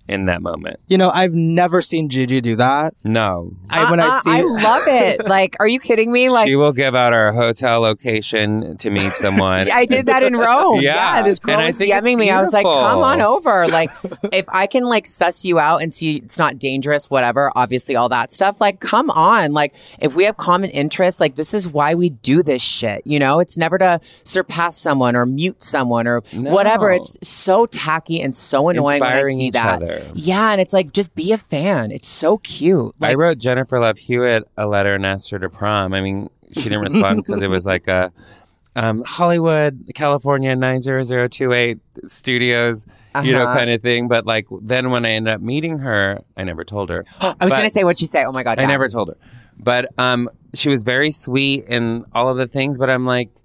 in that moment. You know, I've never seen Gigi do that. No. I, when I Uh-uh, see, I love it. Like, are you kidding me? Like, She will give out our hotel location to meet someone. I did that in Rome. Yeah. this girl And I was think it's DMing me. I was like, beautiful. come on over. Like, if I can like suss you out and see it's not dangerous, whatever, obviously all that stuff, like, come on. Like, if we have common interests, like, this is why we do this shit. You know, it's never to surpass someone or mute someone or No. whatever. It's so tacky and so annoying when I Inspiring see each that. other. Yeah. And it's like, just be a fan. It's so cute. I Like, wrote Jennifer Love Hewitt a letter and asked her to prom. I mean, she didn't respond because it was like a um, Hollywood, California nine zero zero two eight studios, you know, Uh-huh. kind of thing. But like then when I ended up meeting her, I never told her. I was But- going to say, what'd she say? Oh my God. I yeah. never told her. But um, she was very sweet and all of the things. But I'm like,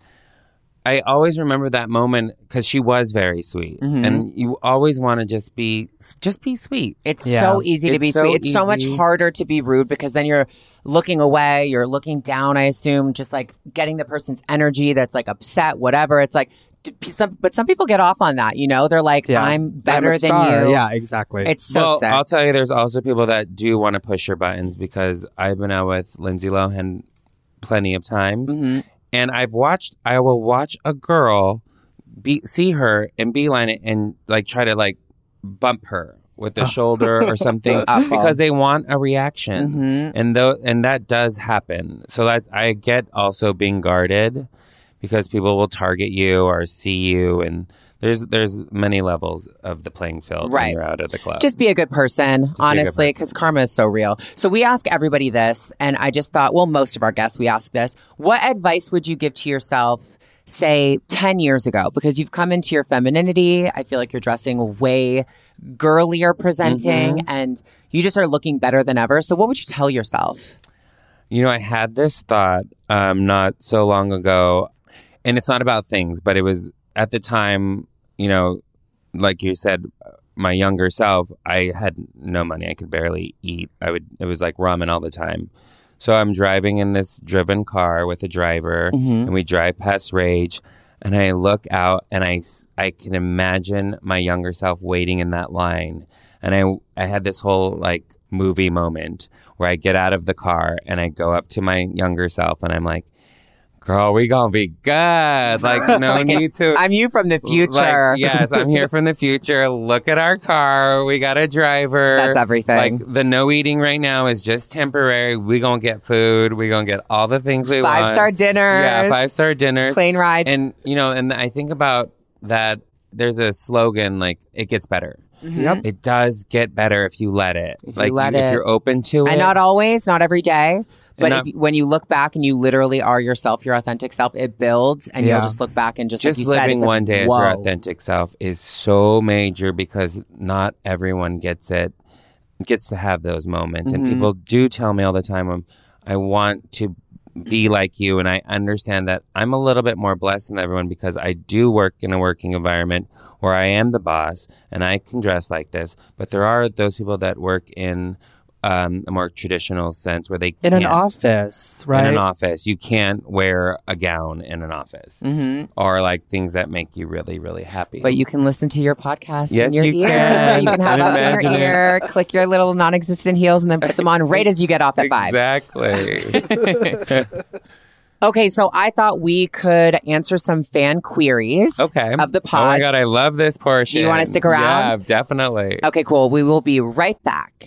I always remember that moment because she was very sweet, Mm-hmm. and you always want to just be, just be sweet. It's Yeah. so easy to It's be so sweet. It's so much easy. harder to be rude because then you're looking away, you're looking down, I assume, just like getting the person's energy that's like upset, whatever. It's like, d- some, but some people get off on that, you know? They're like, yeah, I'm better a than star. you. Yeah, exactly. It's so well, sick. I'll tell you, there's also people that do want to push your buttons because I've been out with Lindsay Lohan plenty of times, Mm-hmm. and I've watched. I will watch a girl be see her and beeline it and like try to like bump her with the shoulder or something Awful. because they want a reaction, Mhm. and though and that does happen. So that I get also being guarded because people will target you or see you, and there's there's many levels of the playing field Right. when you're out at the club. Just be a good person, be a good honestly, person. because karma is so real. So we ask everybody this, and I just thought, well, most of our guests, we ask this. What advice would you give to yourself, say, ten years ago? Because you've come into your femininity. I feel like you're dressing way girlier presenting, Mm-hmm. and you just are looking better than ever. So what would you tell yourself? You know, I had this thought um, not so long ago, and it's not about things, but it was at the time, you know, like you said, my younger self, I had no money. I could barely eat. I would, it was like ramen all the time. So I'm driving in this driven car with a driver, and we drive past Rage, and I look out, and I, I can imagine my younger self waiting in that line. And I, I had this whole like movie moment where I get out of the car and I go up to my younger self and I'm like, girl, we gonna be good. Like, no need to. I'm you from the future. Like, yes, I'm here from the future. Look at our car. We got a driver. That's everything. Like, the no eating right now is just temporary. We gonna get food. We gonna get all the things we want. Five star dinners. Yeah, five star dinners. Plane rides. And, you know, and I think about that. There's a slogan like, it gets better. Yep. It does get better if you let it. If you like, let if it. you're open to it. And not always, not every day. But not- if, when you look back and you literally are yourself, your authentic self, it builds, and Yeah. you'll just look back and just, just like you said, living it's like, one day whoa. as your authentic self is so major because not everyone gets it, gets to have those moments. Mm-hmm. And people do tell me all the time, um, I want to be like you. And I understand that I'm a little bit more blessed than everyone because I do work in a working environment where I am the boss and I can dress like this. But there are those people that work in um, a more traditional sense where they In can't. an office, right? In an office, you can't wear a gown in an office, Mm-hmm. or like things that make you really, really happy. But you can listen to your podcast Yes, in your you ear. can. You can have And us in your imagine it. ear. Click your little non-existent heels, and then put them on right as you get off at five. Exactly. Okay, so I thought we could answer some fan queries. Okay. Of the Oh my pod. god, I love this portion. Do you wanna stick around? Yeah, definitely. Okay, cool. We will be right back.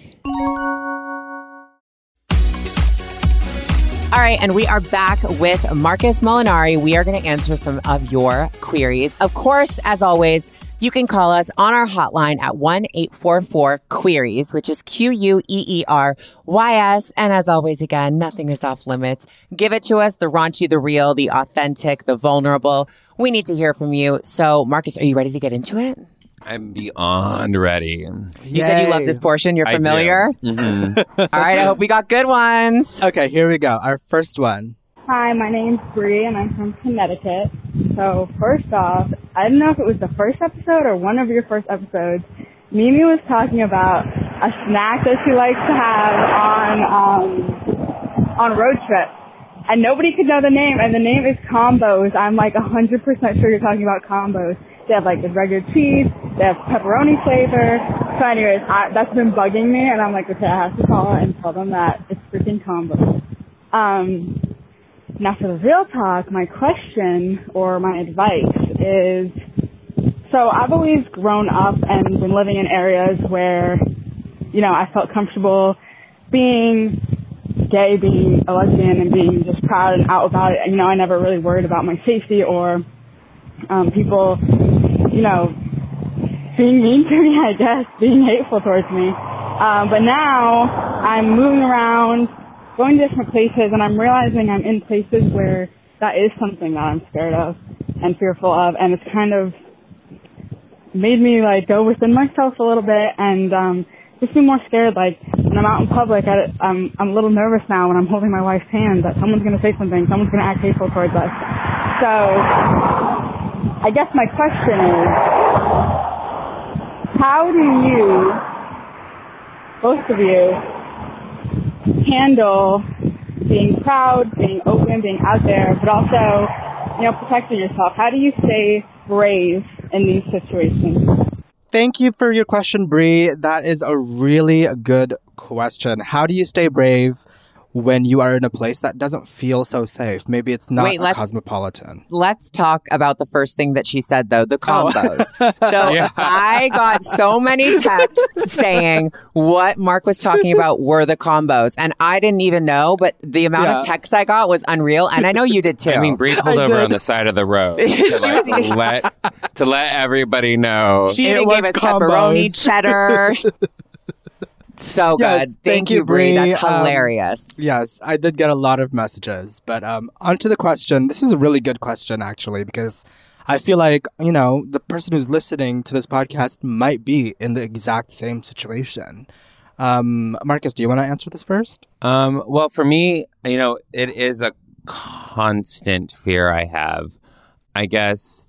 All right, and we are back with Marcus Molinari. We are going to answer some of your queries. Of course, as always, you can call us on our hotline at one eight four four queries, which is Q U E E R Y S. And as always, again, nothing is off limits. Give it to us, the raunchy, the real, the authentic, the vulnerable. We need to hear from you. So, Marcus, are you ready to get into it? I'm beyond ready. You said you love this portion. You're I do. familiar? Mhm. All right, I hope we got good ones. Okay, here we go. Our first one. Hi, my name's Bree, and I'm from Connecticut. So first off, I don't know if it was the first episode or one of your first episodes. Mimi was talking about a snack that she likes to have on um, on road trips, and nobody could know the name, and the name is Combos. I'm like one hundred percent sure you're talking about Combos. They have like the regular cheese. They have pepperoni flavor. So anyways, I, that's been bugging me, and I'm like, okay, I have to call and tell them that it's freaking combo. Um, now for the real talk, my question or my advice is, so I've always grown up and been living in areas where, you know, I felt comfortable being gay, being a lesbian, and being just proud and out about it. And, you know, I never really worried about my safety or um, people, you know, being mean to me, I guess, being hateful towards me. Um, but now I'm moving around, going to different places, and I'm realizing I'm in places where that is something that I'm scared of and fearful of, and it's kind of made me, like, go within myself a little bit and um, just be more scared. Like, when I'm out in public, I, I'm, I'm a little nervous now when I'm holding my wife's hand that someone's going to say something, someone's going to act hateful towards us. So I guess my question is, how do you, both of you, handle being proud, being open, being out there, but also, you know, protecting yourself? How do you stay brave in these situations? Thank you for your question, Bree. That is a really good question. How do you stay brave when you are in a place that doesn't feel so safe? Maybe it's not Wait, a let's- cosmopolitan. Let's talk about the first thing that she said, though, the combos. So Yeah. I got so many texts saying what Mark was talking about were the combos. And I didn't even know, but the amount Yeah. of texts I got was unreal. And I know you did too. I mean, Bree pulled I over did. on the side of the road to, She like, was- let, to let everybody know. she It even gave was us pepperoni combos. cheddar. So Yes, good. Thank, you, Bree. That's Um, hilarious. Yes, I did get a lot of messages. But um, on to the question. This is a really good question, actually, because I feel like, you know, the person who's listening to this podcast might be in the exact same situation. Um, Marcus, do you want to answer this first? Um, well, for me, you know, it is a constant fear I have. I guess,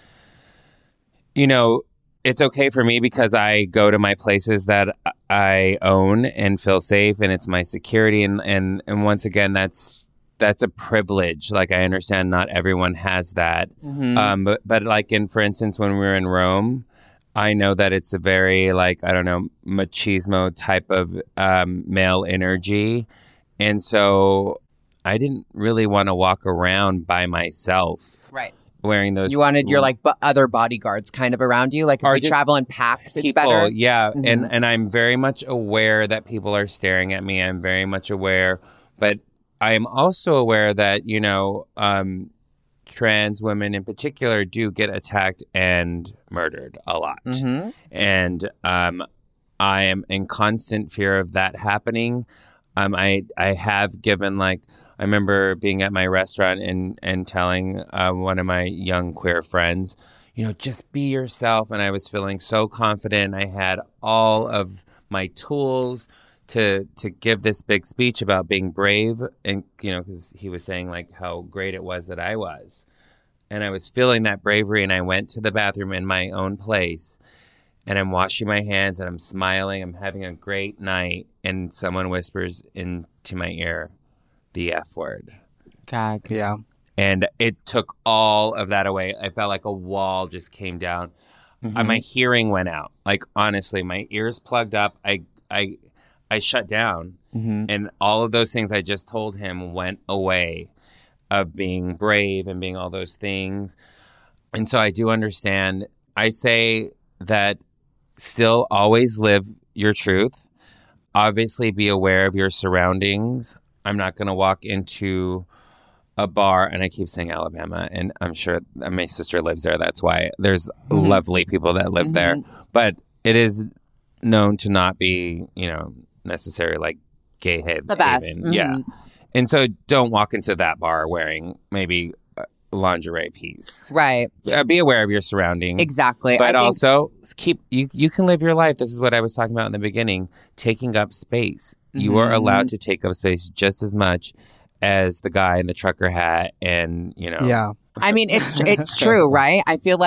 you know, it's okay for me because I go to my places that I own and feel safe, and it's my security. And, and, and once again, that's that's a privilege. Like, I understand not everyone has that. Mm-hmm. Um, but, but like in, for instance, when we were in Rome, I know that it's a very, like, I don't know, machismo type of um, male energy. And so I didn't really want to walk around by myself Right. wearing those. You wanted your like bu- other bodyguards kind of around you. Like if Or we just travel in packs, it's people, better. yeah. Mhm. And, and I'm very much aware that people are staring at me. I'm very much aware. But I am also aware that, you know, um, trans women in particular do get attacked and murdered a lot. Mhm. And um, I am in constant fear of that happening. Um, I I have given, like, I remember being at my restaurant and, and telling uh, one of my young queer friends, you know, just be yourself. And I was feeling so confident. I had all of my tools to to give this big speech about being brave. And, you know, because he was saying, like, how great it was that I was. And I was feeling that bravery, and I went to the bathroom in my own place, and I'm washing my hands, and I'm smiling. I'm having a great night, and someone whispers into my ear the F word. Gag. Yeah. And it took all of that away. I felt like a wall just came down. Mm-hmm. Uh, my hearing went out. Like, honestly, my ears plugged up. I, I, I shut down. Mm-hmm. And all of those things I just told him went away, of being brave and being all those things. And so I do understand. I say that still always live your truth. Obviously be aware of your surroundings. I'm not going to walk into a bar, and I keep saying Alabama, and I'm sure my sister lives there. That's why there's Mm-hmm. lovely people that live there. But it is known to not be, you know, necessarily like gay haven. The best. Yeah. Mhm. And so don't walk into that bar wearing maybe a lingerie piece. Right. Uh, be aware of your surroundings. Exactly. I But think- also keep you you can live your life. This is what I was talking about in the beginning, taking up space. You are Mhm. allowed to take up space just as much as the guy in the trucker hat and, you know. Yeah. I mean, it's it's true, right? I feel like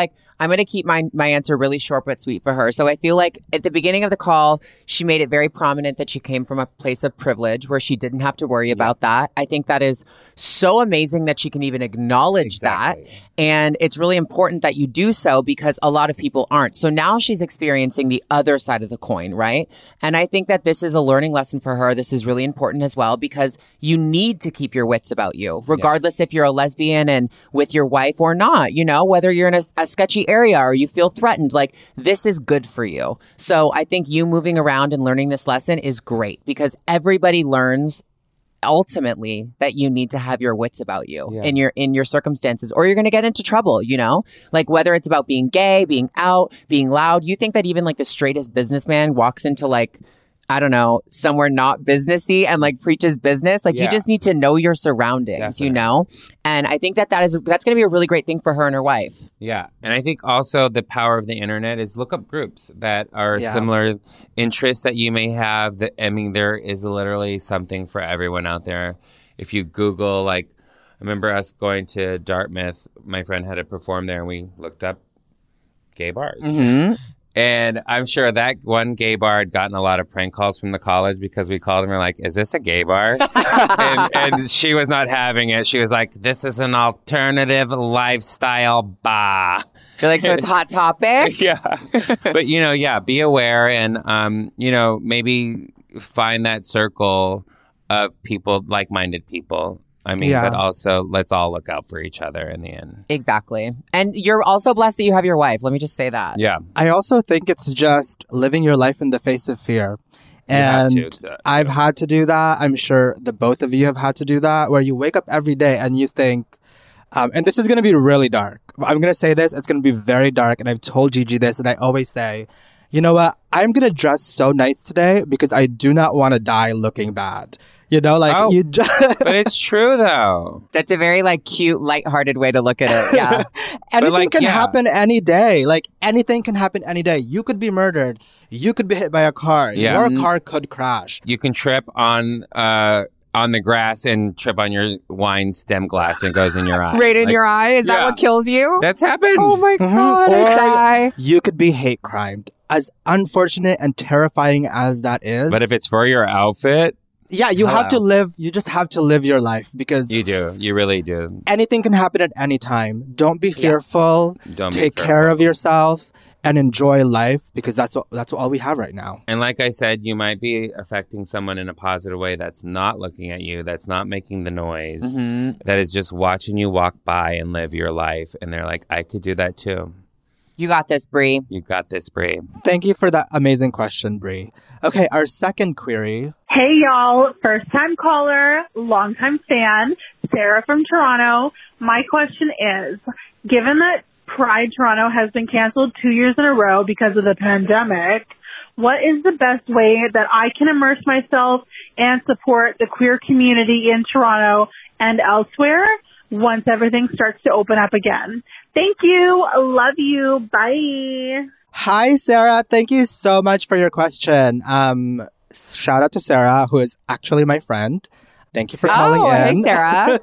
I'm going to keep my, my answer really short but sweet for her. So I feel like at the beginning of the call, she made it very prominent that she came from a place of privilege where she didn't have to worry yeah. about that. I think that is so amazing that she can even acknowledge exactly. that. And it's really important that you do so because a lot of people aren't. So now she's experiencing the other side of the coin, right? And I think that this is a learning lesson for her. This is really important as well because you need to keep your wits about you, regardless yeah. if you're a lesbian and with your wife or not, you know, whether you're in a, a sketchy area or you feel threatened, like this is good for you. So I think you moving around and learning this lesson is great because everybody learns ultimately that you need to have your wits about you yeah. in your in your circumstances or you're going to get into trouble, you know, like whether it's about being gay, being out, being loud. You think that even like the straightest businessman walks into like, I don't know, somewhere not businessy and like preaches business. Like yeah. you just need to know your surroundings, Definitely. you know? And I think that that is, that's going to be a really great thing for her and her wife. Yeah. And I think also the power of the internet is look up groups that are yeah. similar interests that you may have. That, I mean, there is literally something for everyone out there. If you Google, like, I remember us going to Dartmouth. My friend had to perform there and we looked up gay bars. Mm-hmm. And I'm sure that one gay bar had gotten a lot of prank calls from the college because we called them and we're like, is this a gay bar? and, and she was not having it. She was like, this is an alternative lifestyle bar. You're like, so it's Hot Topic? yeah. But, you know, yeah, be aware and, um, you know, maybe find that circle of people, like-minded people. I mean, yeah. but also let's all look out for each other in the end. Exactly. And you're also blessed that you have your wife. Let me just say that. Yeah. I also think it's just living your life in the face of fear. And you have to, I've had to do that. I'm sure the both of you have had to do that, where you wake up every day and you think, um, and this is going to be really dark. I'm going to say this. It's going to be very dark. And I've told Gigi this, and I always say, you know what? I'm going to dress so nice today because I do not want to die looking bad. You know, like oh, you just... But it's true, though. That's a very, like, cute, lighthearted way to look at it. Yeah. anything like, can yeah. happen any day. Like, anything can happen any day. You could be murdered. You could be hit by a car. Yeah. Your car could crash. You can trip on uh, on the grass and trip on your wine stem glass and it goes in your eye. Right in like, your eye? Is yeah. that what kills you? That's happened. Oh, my Mm-hmm. God. Or I die. You could be hate crimed. As unfortunate and terrifying as that is. But if it's for your outfit... Yeah, you Hello. have to live, you just have to live your life because... You do. You really do. Anything can happen at any time. Don't be fearful. Yeah. Don't Take be fearful. care of yourself and enjoy life because that's what, that's all we have right now. And like I said, you might be affecting someone in a positive way that's not looking at you, that's not making the noise, Mm-hmm. that is just watching you walk by and live your life. And they're like, I could do that too. You got this, Bree. You got this, Bree. Thank you for that amazing question, Bree. Okay, our second query. Hey, y'all. First time caller, long time fan, Sarah from Toronto. My question is, given that Pride Toronto has been canceled two years in a row because of the pandemic, what is the best way that I can immerse myself and support the queer community in Toronto and elsewhere once everything starts to open up again? Thank you. Love you. Bye. Hi, Sarah. Thank you so much for your question. Um, shout out to Sarah, who is actually my friend. Thank you for calling oh, in. Hey,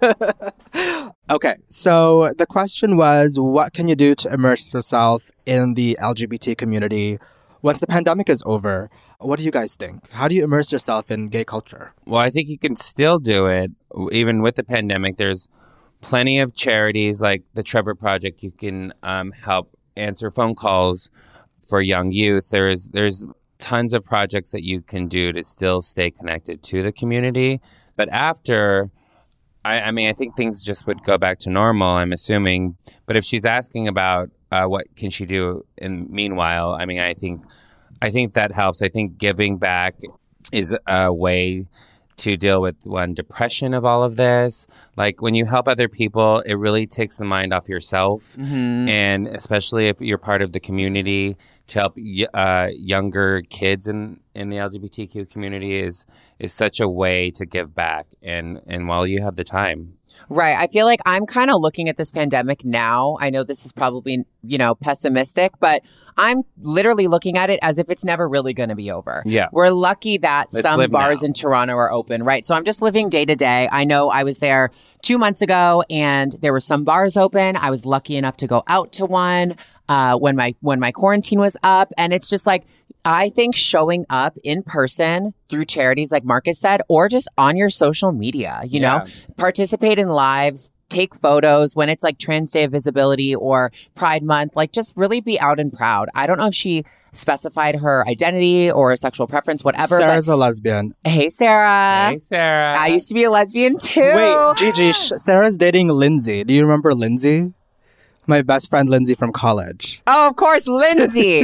Sarah. Okay, so the question was, what can you do to immerse yourself in the L G B T community once the pandemic is over? What do you guys think? How do you immerse yourself in gay culture? Well, I think you can still do it, even with the pandemic. There's plenty of charities like the Trevor Project. You can um, help answer phone calls for young youth. There's there's tons of projects that you can do to still stay connected to the community. But after, I, I mean, I think things just would go back to normal, I'm assuming. But if she's asking about uh, what can she do in meanwhile, I mean, I think I think that helps. I think giving back is a way to deal with one depression of all of this. Like when you help other people, it really takes the mind off yourself. Mm-hmm. And especially if you're part of the community, to help uh, younger kids in, in the L G B T Q community is is such a way to give back. And, and while you have the time. Right. I feel like I'm kind of looking at this pandemic now. I know this is probably, you know, pessimistic, but I'm literally looking at it as if it's never really going to be over. Yeah. We're lucky that Let's some live bars now. in Toronto are open, right? So I'm just living day to day. I know I was there two months ago, and there were some bars open. I was lucky enough to go out to one uh, when my when my quarantine was up, and it's just like, I think showing up in person through charities, like Marcus said, or just on your social media, you Yeah. know, participate in lives, take photos when it's like Trans Day of Visibility or Pride Month, like just really be out and proud. I don't know if she specified her identity or sexual preference, whatever. Sarah's but a lesbian. hey, Sarah. Hey, Sarah. I used to be a lesbian too. Wait, Gigi, sh- Sarah's dating Lindsay. Do you remember Lindsay? My best friend Lindsay from college. Oh, of course, Lindsay.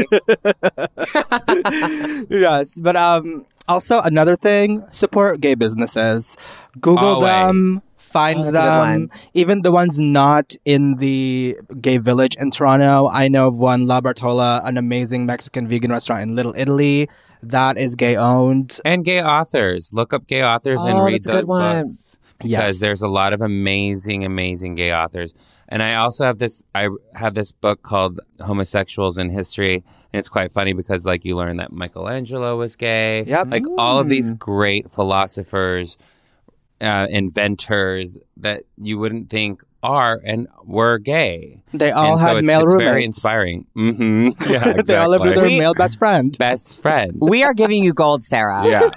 Yes, but um, also another thing: support gay businesses. Google Always. them, find Oh, that's a good them. one. Even the ones not in the gay village in Toronto. I know of one, La Bartola, an amazing Mexican vegan restaurant in Little Italy that is gay owned. And gay authors. Look up gay authors and Oh, read that's a those good one. books. Yes. Because there's a lot of amazing, amazing gay authors. And I also have this, I have this book called Homosexuals in History. And it's quite funny because like you learn that Michelangelo was gay. Yep. Like all of Mm. these great philosophers, uh, inventors that you wouldn't think are and were gay. They all and so had it's, male it's roommates. very inspiring. Mm-hmm. Yeah, exactly. They all lived with their We- male best friend. Best friend. We are giving you gold, Sarah. Yeah.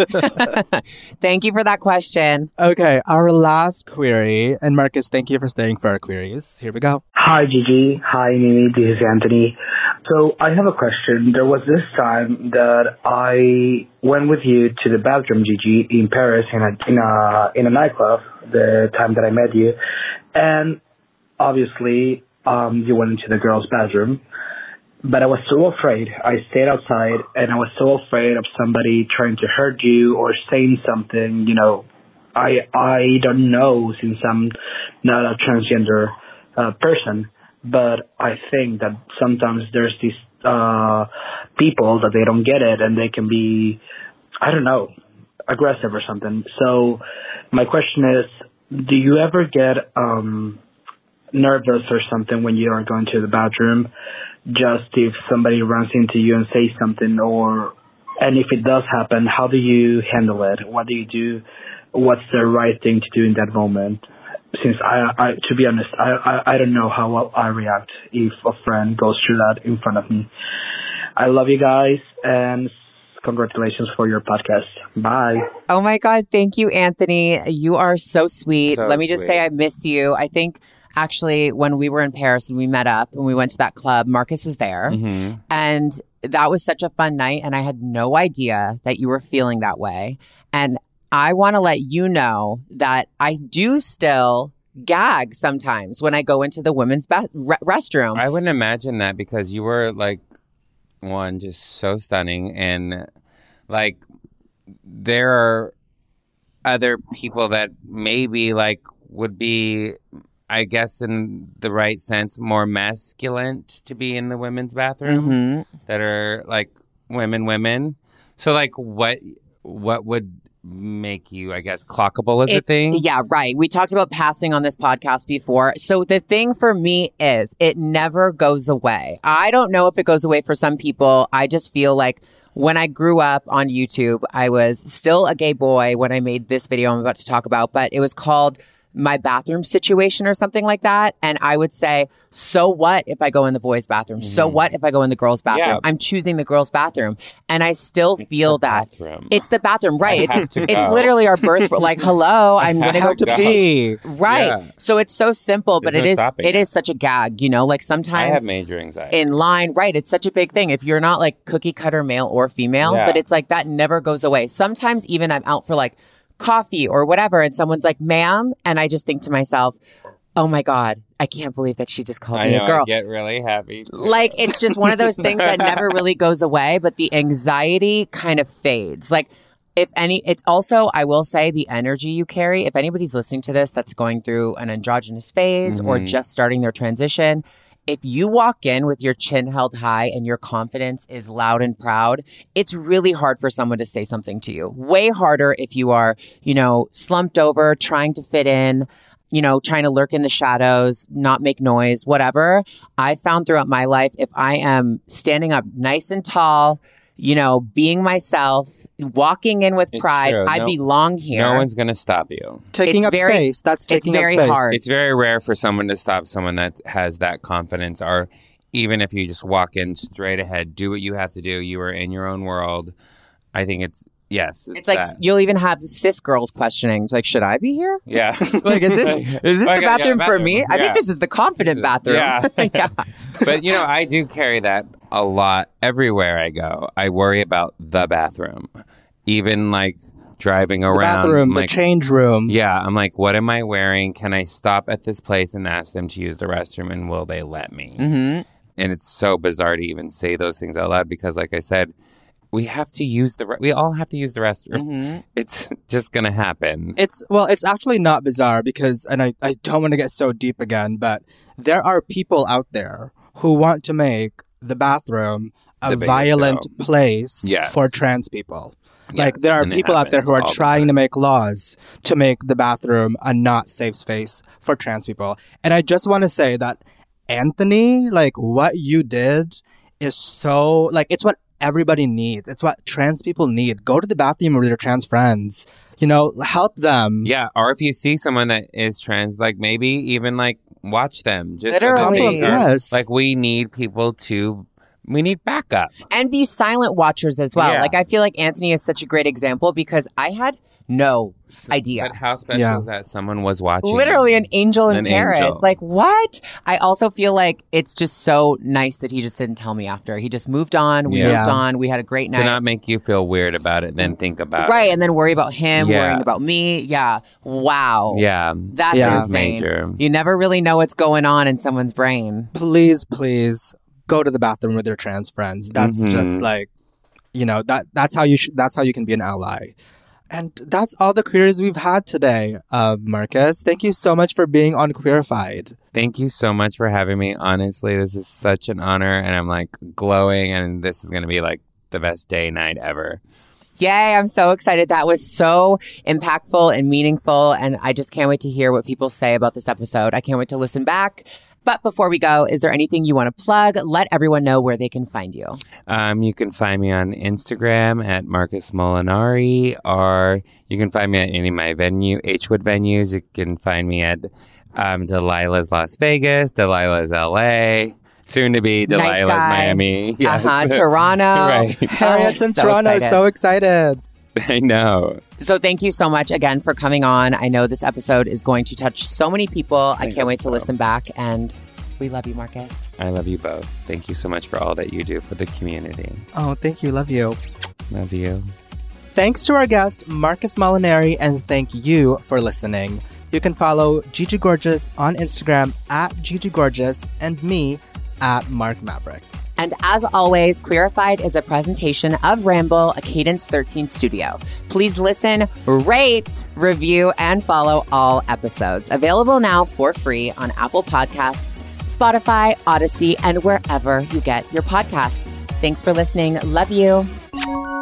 Thank you for that question. Okay, our last query, and Marcus, thank you for staying for our queries. Here we go. Hi, Gigi. Hi, Mimi. This is Anthony. So I have a question. There was this time that I went with you to the bathroom, Gigi, in Paris in a in a in a nightclub. The time that I met you, and obviously, um, you went into the girls' bathroom. But I was so afraid. I stayed outside, and I was so afraid of somebody trying to hurt you or saying something. You know, I I don't know since I'm not a transgender uh, person, but I think that sometimes there's these uh, people that they don't get it, and they can be, I don't know, aggressive or something. So my question is, do you ever get um, nervous or something when you are going to the bathroom? Just if somebody runs into you and says something, or and if it does happen, how do you handle it? What do you do? What's the right thing to do in that moment? Since I, I to be honest, I, I, I don't know how I react if a friend goes through that in front of me. I love you guys, and congratulations for your podcast. Bye. Oh my God. Thank you, Anthony. You are so sweet. So Let me just sweet. say I miss you. I think actually when we were in Paris and we met up and we went to that club, Marcus was there. Mm-hmm. And that was such a fun night. And I had no idea that you were feeling that way. And I want to let you know that I do still gag sometimes when I go into the women's bath- re- restroom. I wouldn't imagine that because you were like one just so stunning, and like there are other people that maybe like would be, I guess in the right sense, more masculine to be in the women's bathroom Mhm. that are like women women. So like what what would make you, I guess, clockable as a It's- thing? Yeah, right. We talked about passing on this podcast before. So the thing for me is it never goes away. I don't know if it goes away for some people. I just feel like when I grew up on YouTube, I was still a gay boy when I made this video I'm about to talk about, but it was called My Bathroom Situation or something like that. And I would say, so what if I go in the boys' bathroom? So what if I go in the girls' bathroom? Yeah. I'm choosing the girls' bathroom. And I still feel the that. bathroom. It's the bathroom, right? I have It's, to it's go. literally our birth. Like, hello, I'm going to I go have to go. pee. Right. Yeah. So it's so simple, but There's it no is stopping it it. is such a gag, you know, like I sometimes have major anxiety. in line, right? It's such a big thing. If you're not like cookie cutter male or female, Yeah. but it's like that never goes away. Sometimes even I'm out for like coffee or whatever and someone's like, ma'am, and I just think to myself, oh my God, I can't believe that she just called I me know, a girl. I get really happy. too. Like, it's just one of those things that never really goes away, but the anxiety kind of fades. Like, if any, it's also, I will say, the energy you carry. If anybody's listening to this that's going through an androgynous phase or Mhm. just starting their transition, if you walk in with your chin held high and your confidence is loud and proud, it's really hard for someone to say something to you. Way harder if you are, you know, slumped over, trying to fit in, you know, trying to lurk in the shadows, not make noise, whatever. I found throughout my life, if I am standing up nice and tall, you know, being myself, walking in with It's pride. true. I No- belong here. No one's going to stop you. Taking It's up very- space. That's taking very up space. hard. It's very rare for someone to stop someone that has that confidence, or even if you just walk in straight ahead, do what you have to do. You are in your own world. I think it's, yes. It's, It's like that. you'll even have cis girls questioning. It's like, should I be here? Yeah. Like, is this is this Like, the yeah, bathroom for bathroom. me? I Yeah. think this is the confident bathroom. Yeah. yeah. But, you know, I do carry that a lot everywhere I go. I worry about the bathroom. Even like driving The around. bathroom, like, the change room. yeah, I'm like, what am I wearing? Can I stop at this place and ask them to use the restroom, and will they let me? Mm-hmm. And it's so bizarre to even say those things out loud because, like I said, we have to use the re- we all have to use the restroom. Mm-hmm. It's just gonna happen. It's well, it's actually not bizarre because, and I, I don't want to get so deep again, but there are people out there who want to make the bathroom a The biggest violent show. place Yes. for trans people. Like Yes, there are and it people out there who are happens all the trying to time. make laws to make the bathroom a not safe space for trans people. And I just want to say that Anthony, like what you did is so like it's what everybody needs. It's what trans people need. Go to the bathroom with your trans friends. You know, help them. Yeah, or if you see someone that is trans, like maybe even like watch them. Just Literally. so that they- Yes. Like we need people to. We need backup. And be silent watchers as well. Yeah. Like I feel like Anthony is such a great example because I had no idea. But how special Yeah. is that someone was watching? Literally an angel in An Paris. angel. Like what? I also feel like it's just so nice that he just didn't tell me after. He just moved on. We Yeah. moved on. We had a great To night. not make you feel weird about it, then think about Right, it. and then worry about him, Yeah. worrying about me. Yeah. Wow. Yeah. That's Yeah. insane. Major. You never really know what's going on in someone's brain. Please, please go to the bathroom with your trans friends. That's Mhm. just like, you know, that that's how you sh- that's how you can be an ally. And that's all the queries we've had today, uh, Marcus. Thank you so much for being on Queerified. Thank you so much for having me. Honestly, this is such an honor, and I'm like glowing, and this is going to be like the best day, night ever. Yay, I'm so excited. That was so impactful and meaningful. And I just can't wait to hear what people say about this episode. I can't wait to listen back. But before we go, is there anything you want to plug? Let everyone know where they can find you. Um, you can find me on Instagram at Marcus Molinari, or you can find me at any of my venue, H-Wood venues. You can find me at um, Delilah's Las Vegas, Delilah's L A, soon to be Nice Delilah's guy. Miami. Yes. Uh-huh, Toronto. Right. Harriet's Oh, in so Toronto. excited. So excited. I know. So thank you so much again for coming on. I know this episode is going to touch so many people. I, I can't wait hope to so. listen back. And we love you, Marcus. I love you both. Thank you so much for all that you do for the community. Oh, thank you. Love you. Love you. Thanks to our guest, Marcus Molinari, and thank you for listening. You can follow Gigi Gorgeous on Instagram at Gigi Gorgeous and me at Mark Maverick. And as always, Queerified is a presentation of Ramble, a Cadence thirteen studio. Please listen, rate, review, and follow all episodes. Available now for free on Apple Podcasts, Spotify, Odyssey, and wherever you get your podcasts. Thanks for listening. Love you.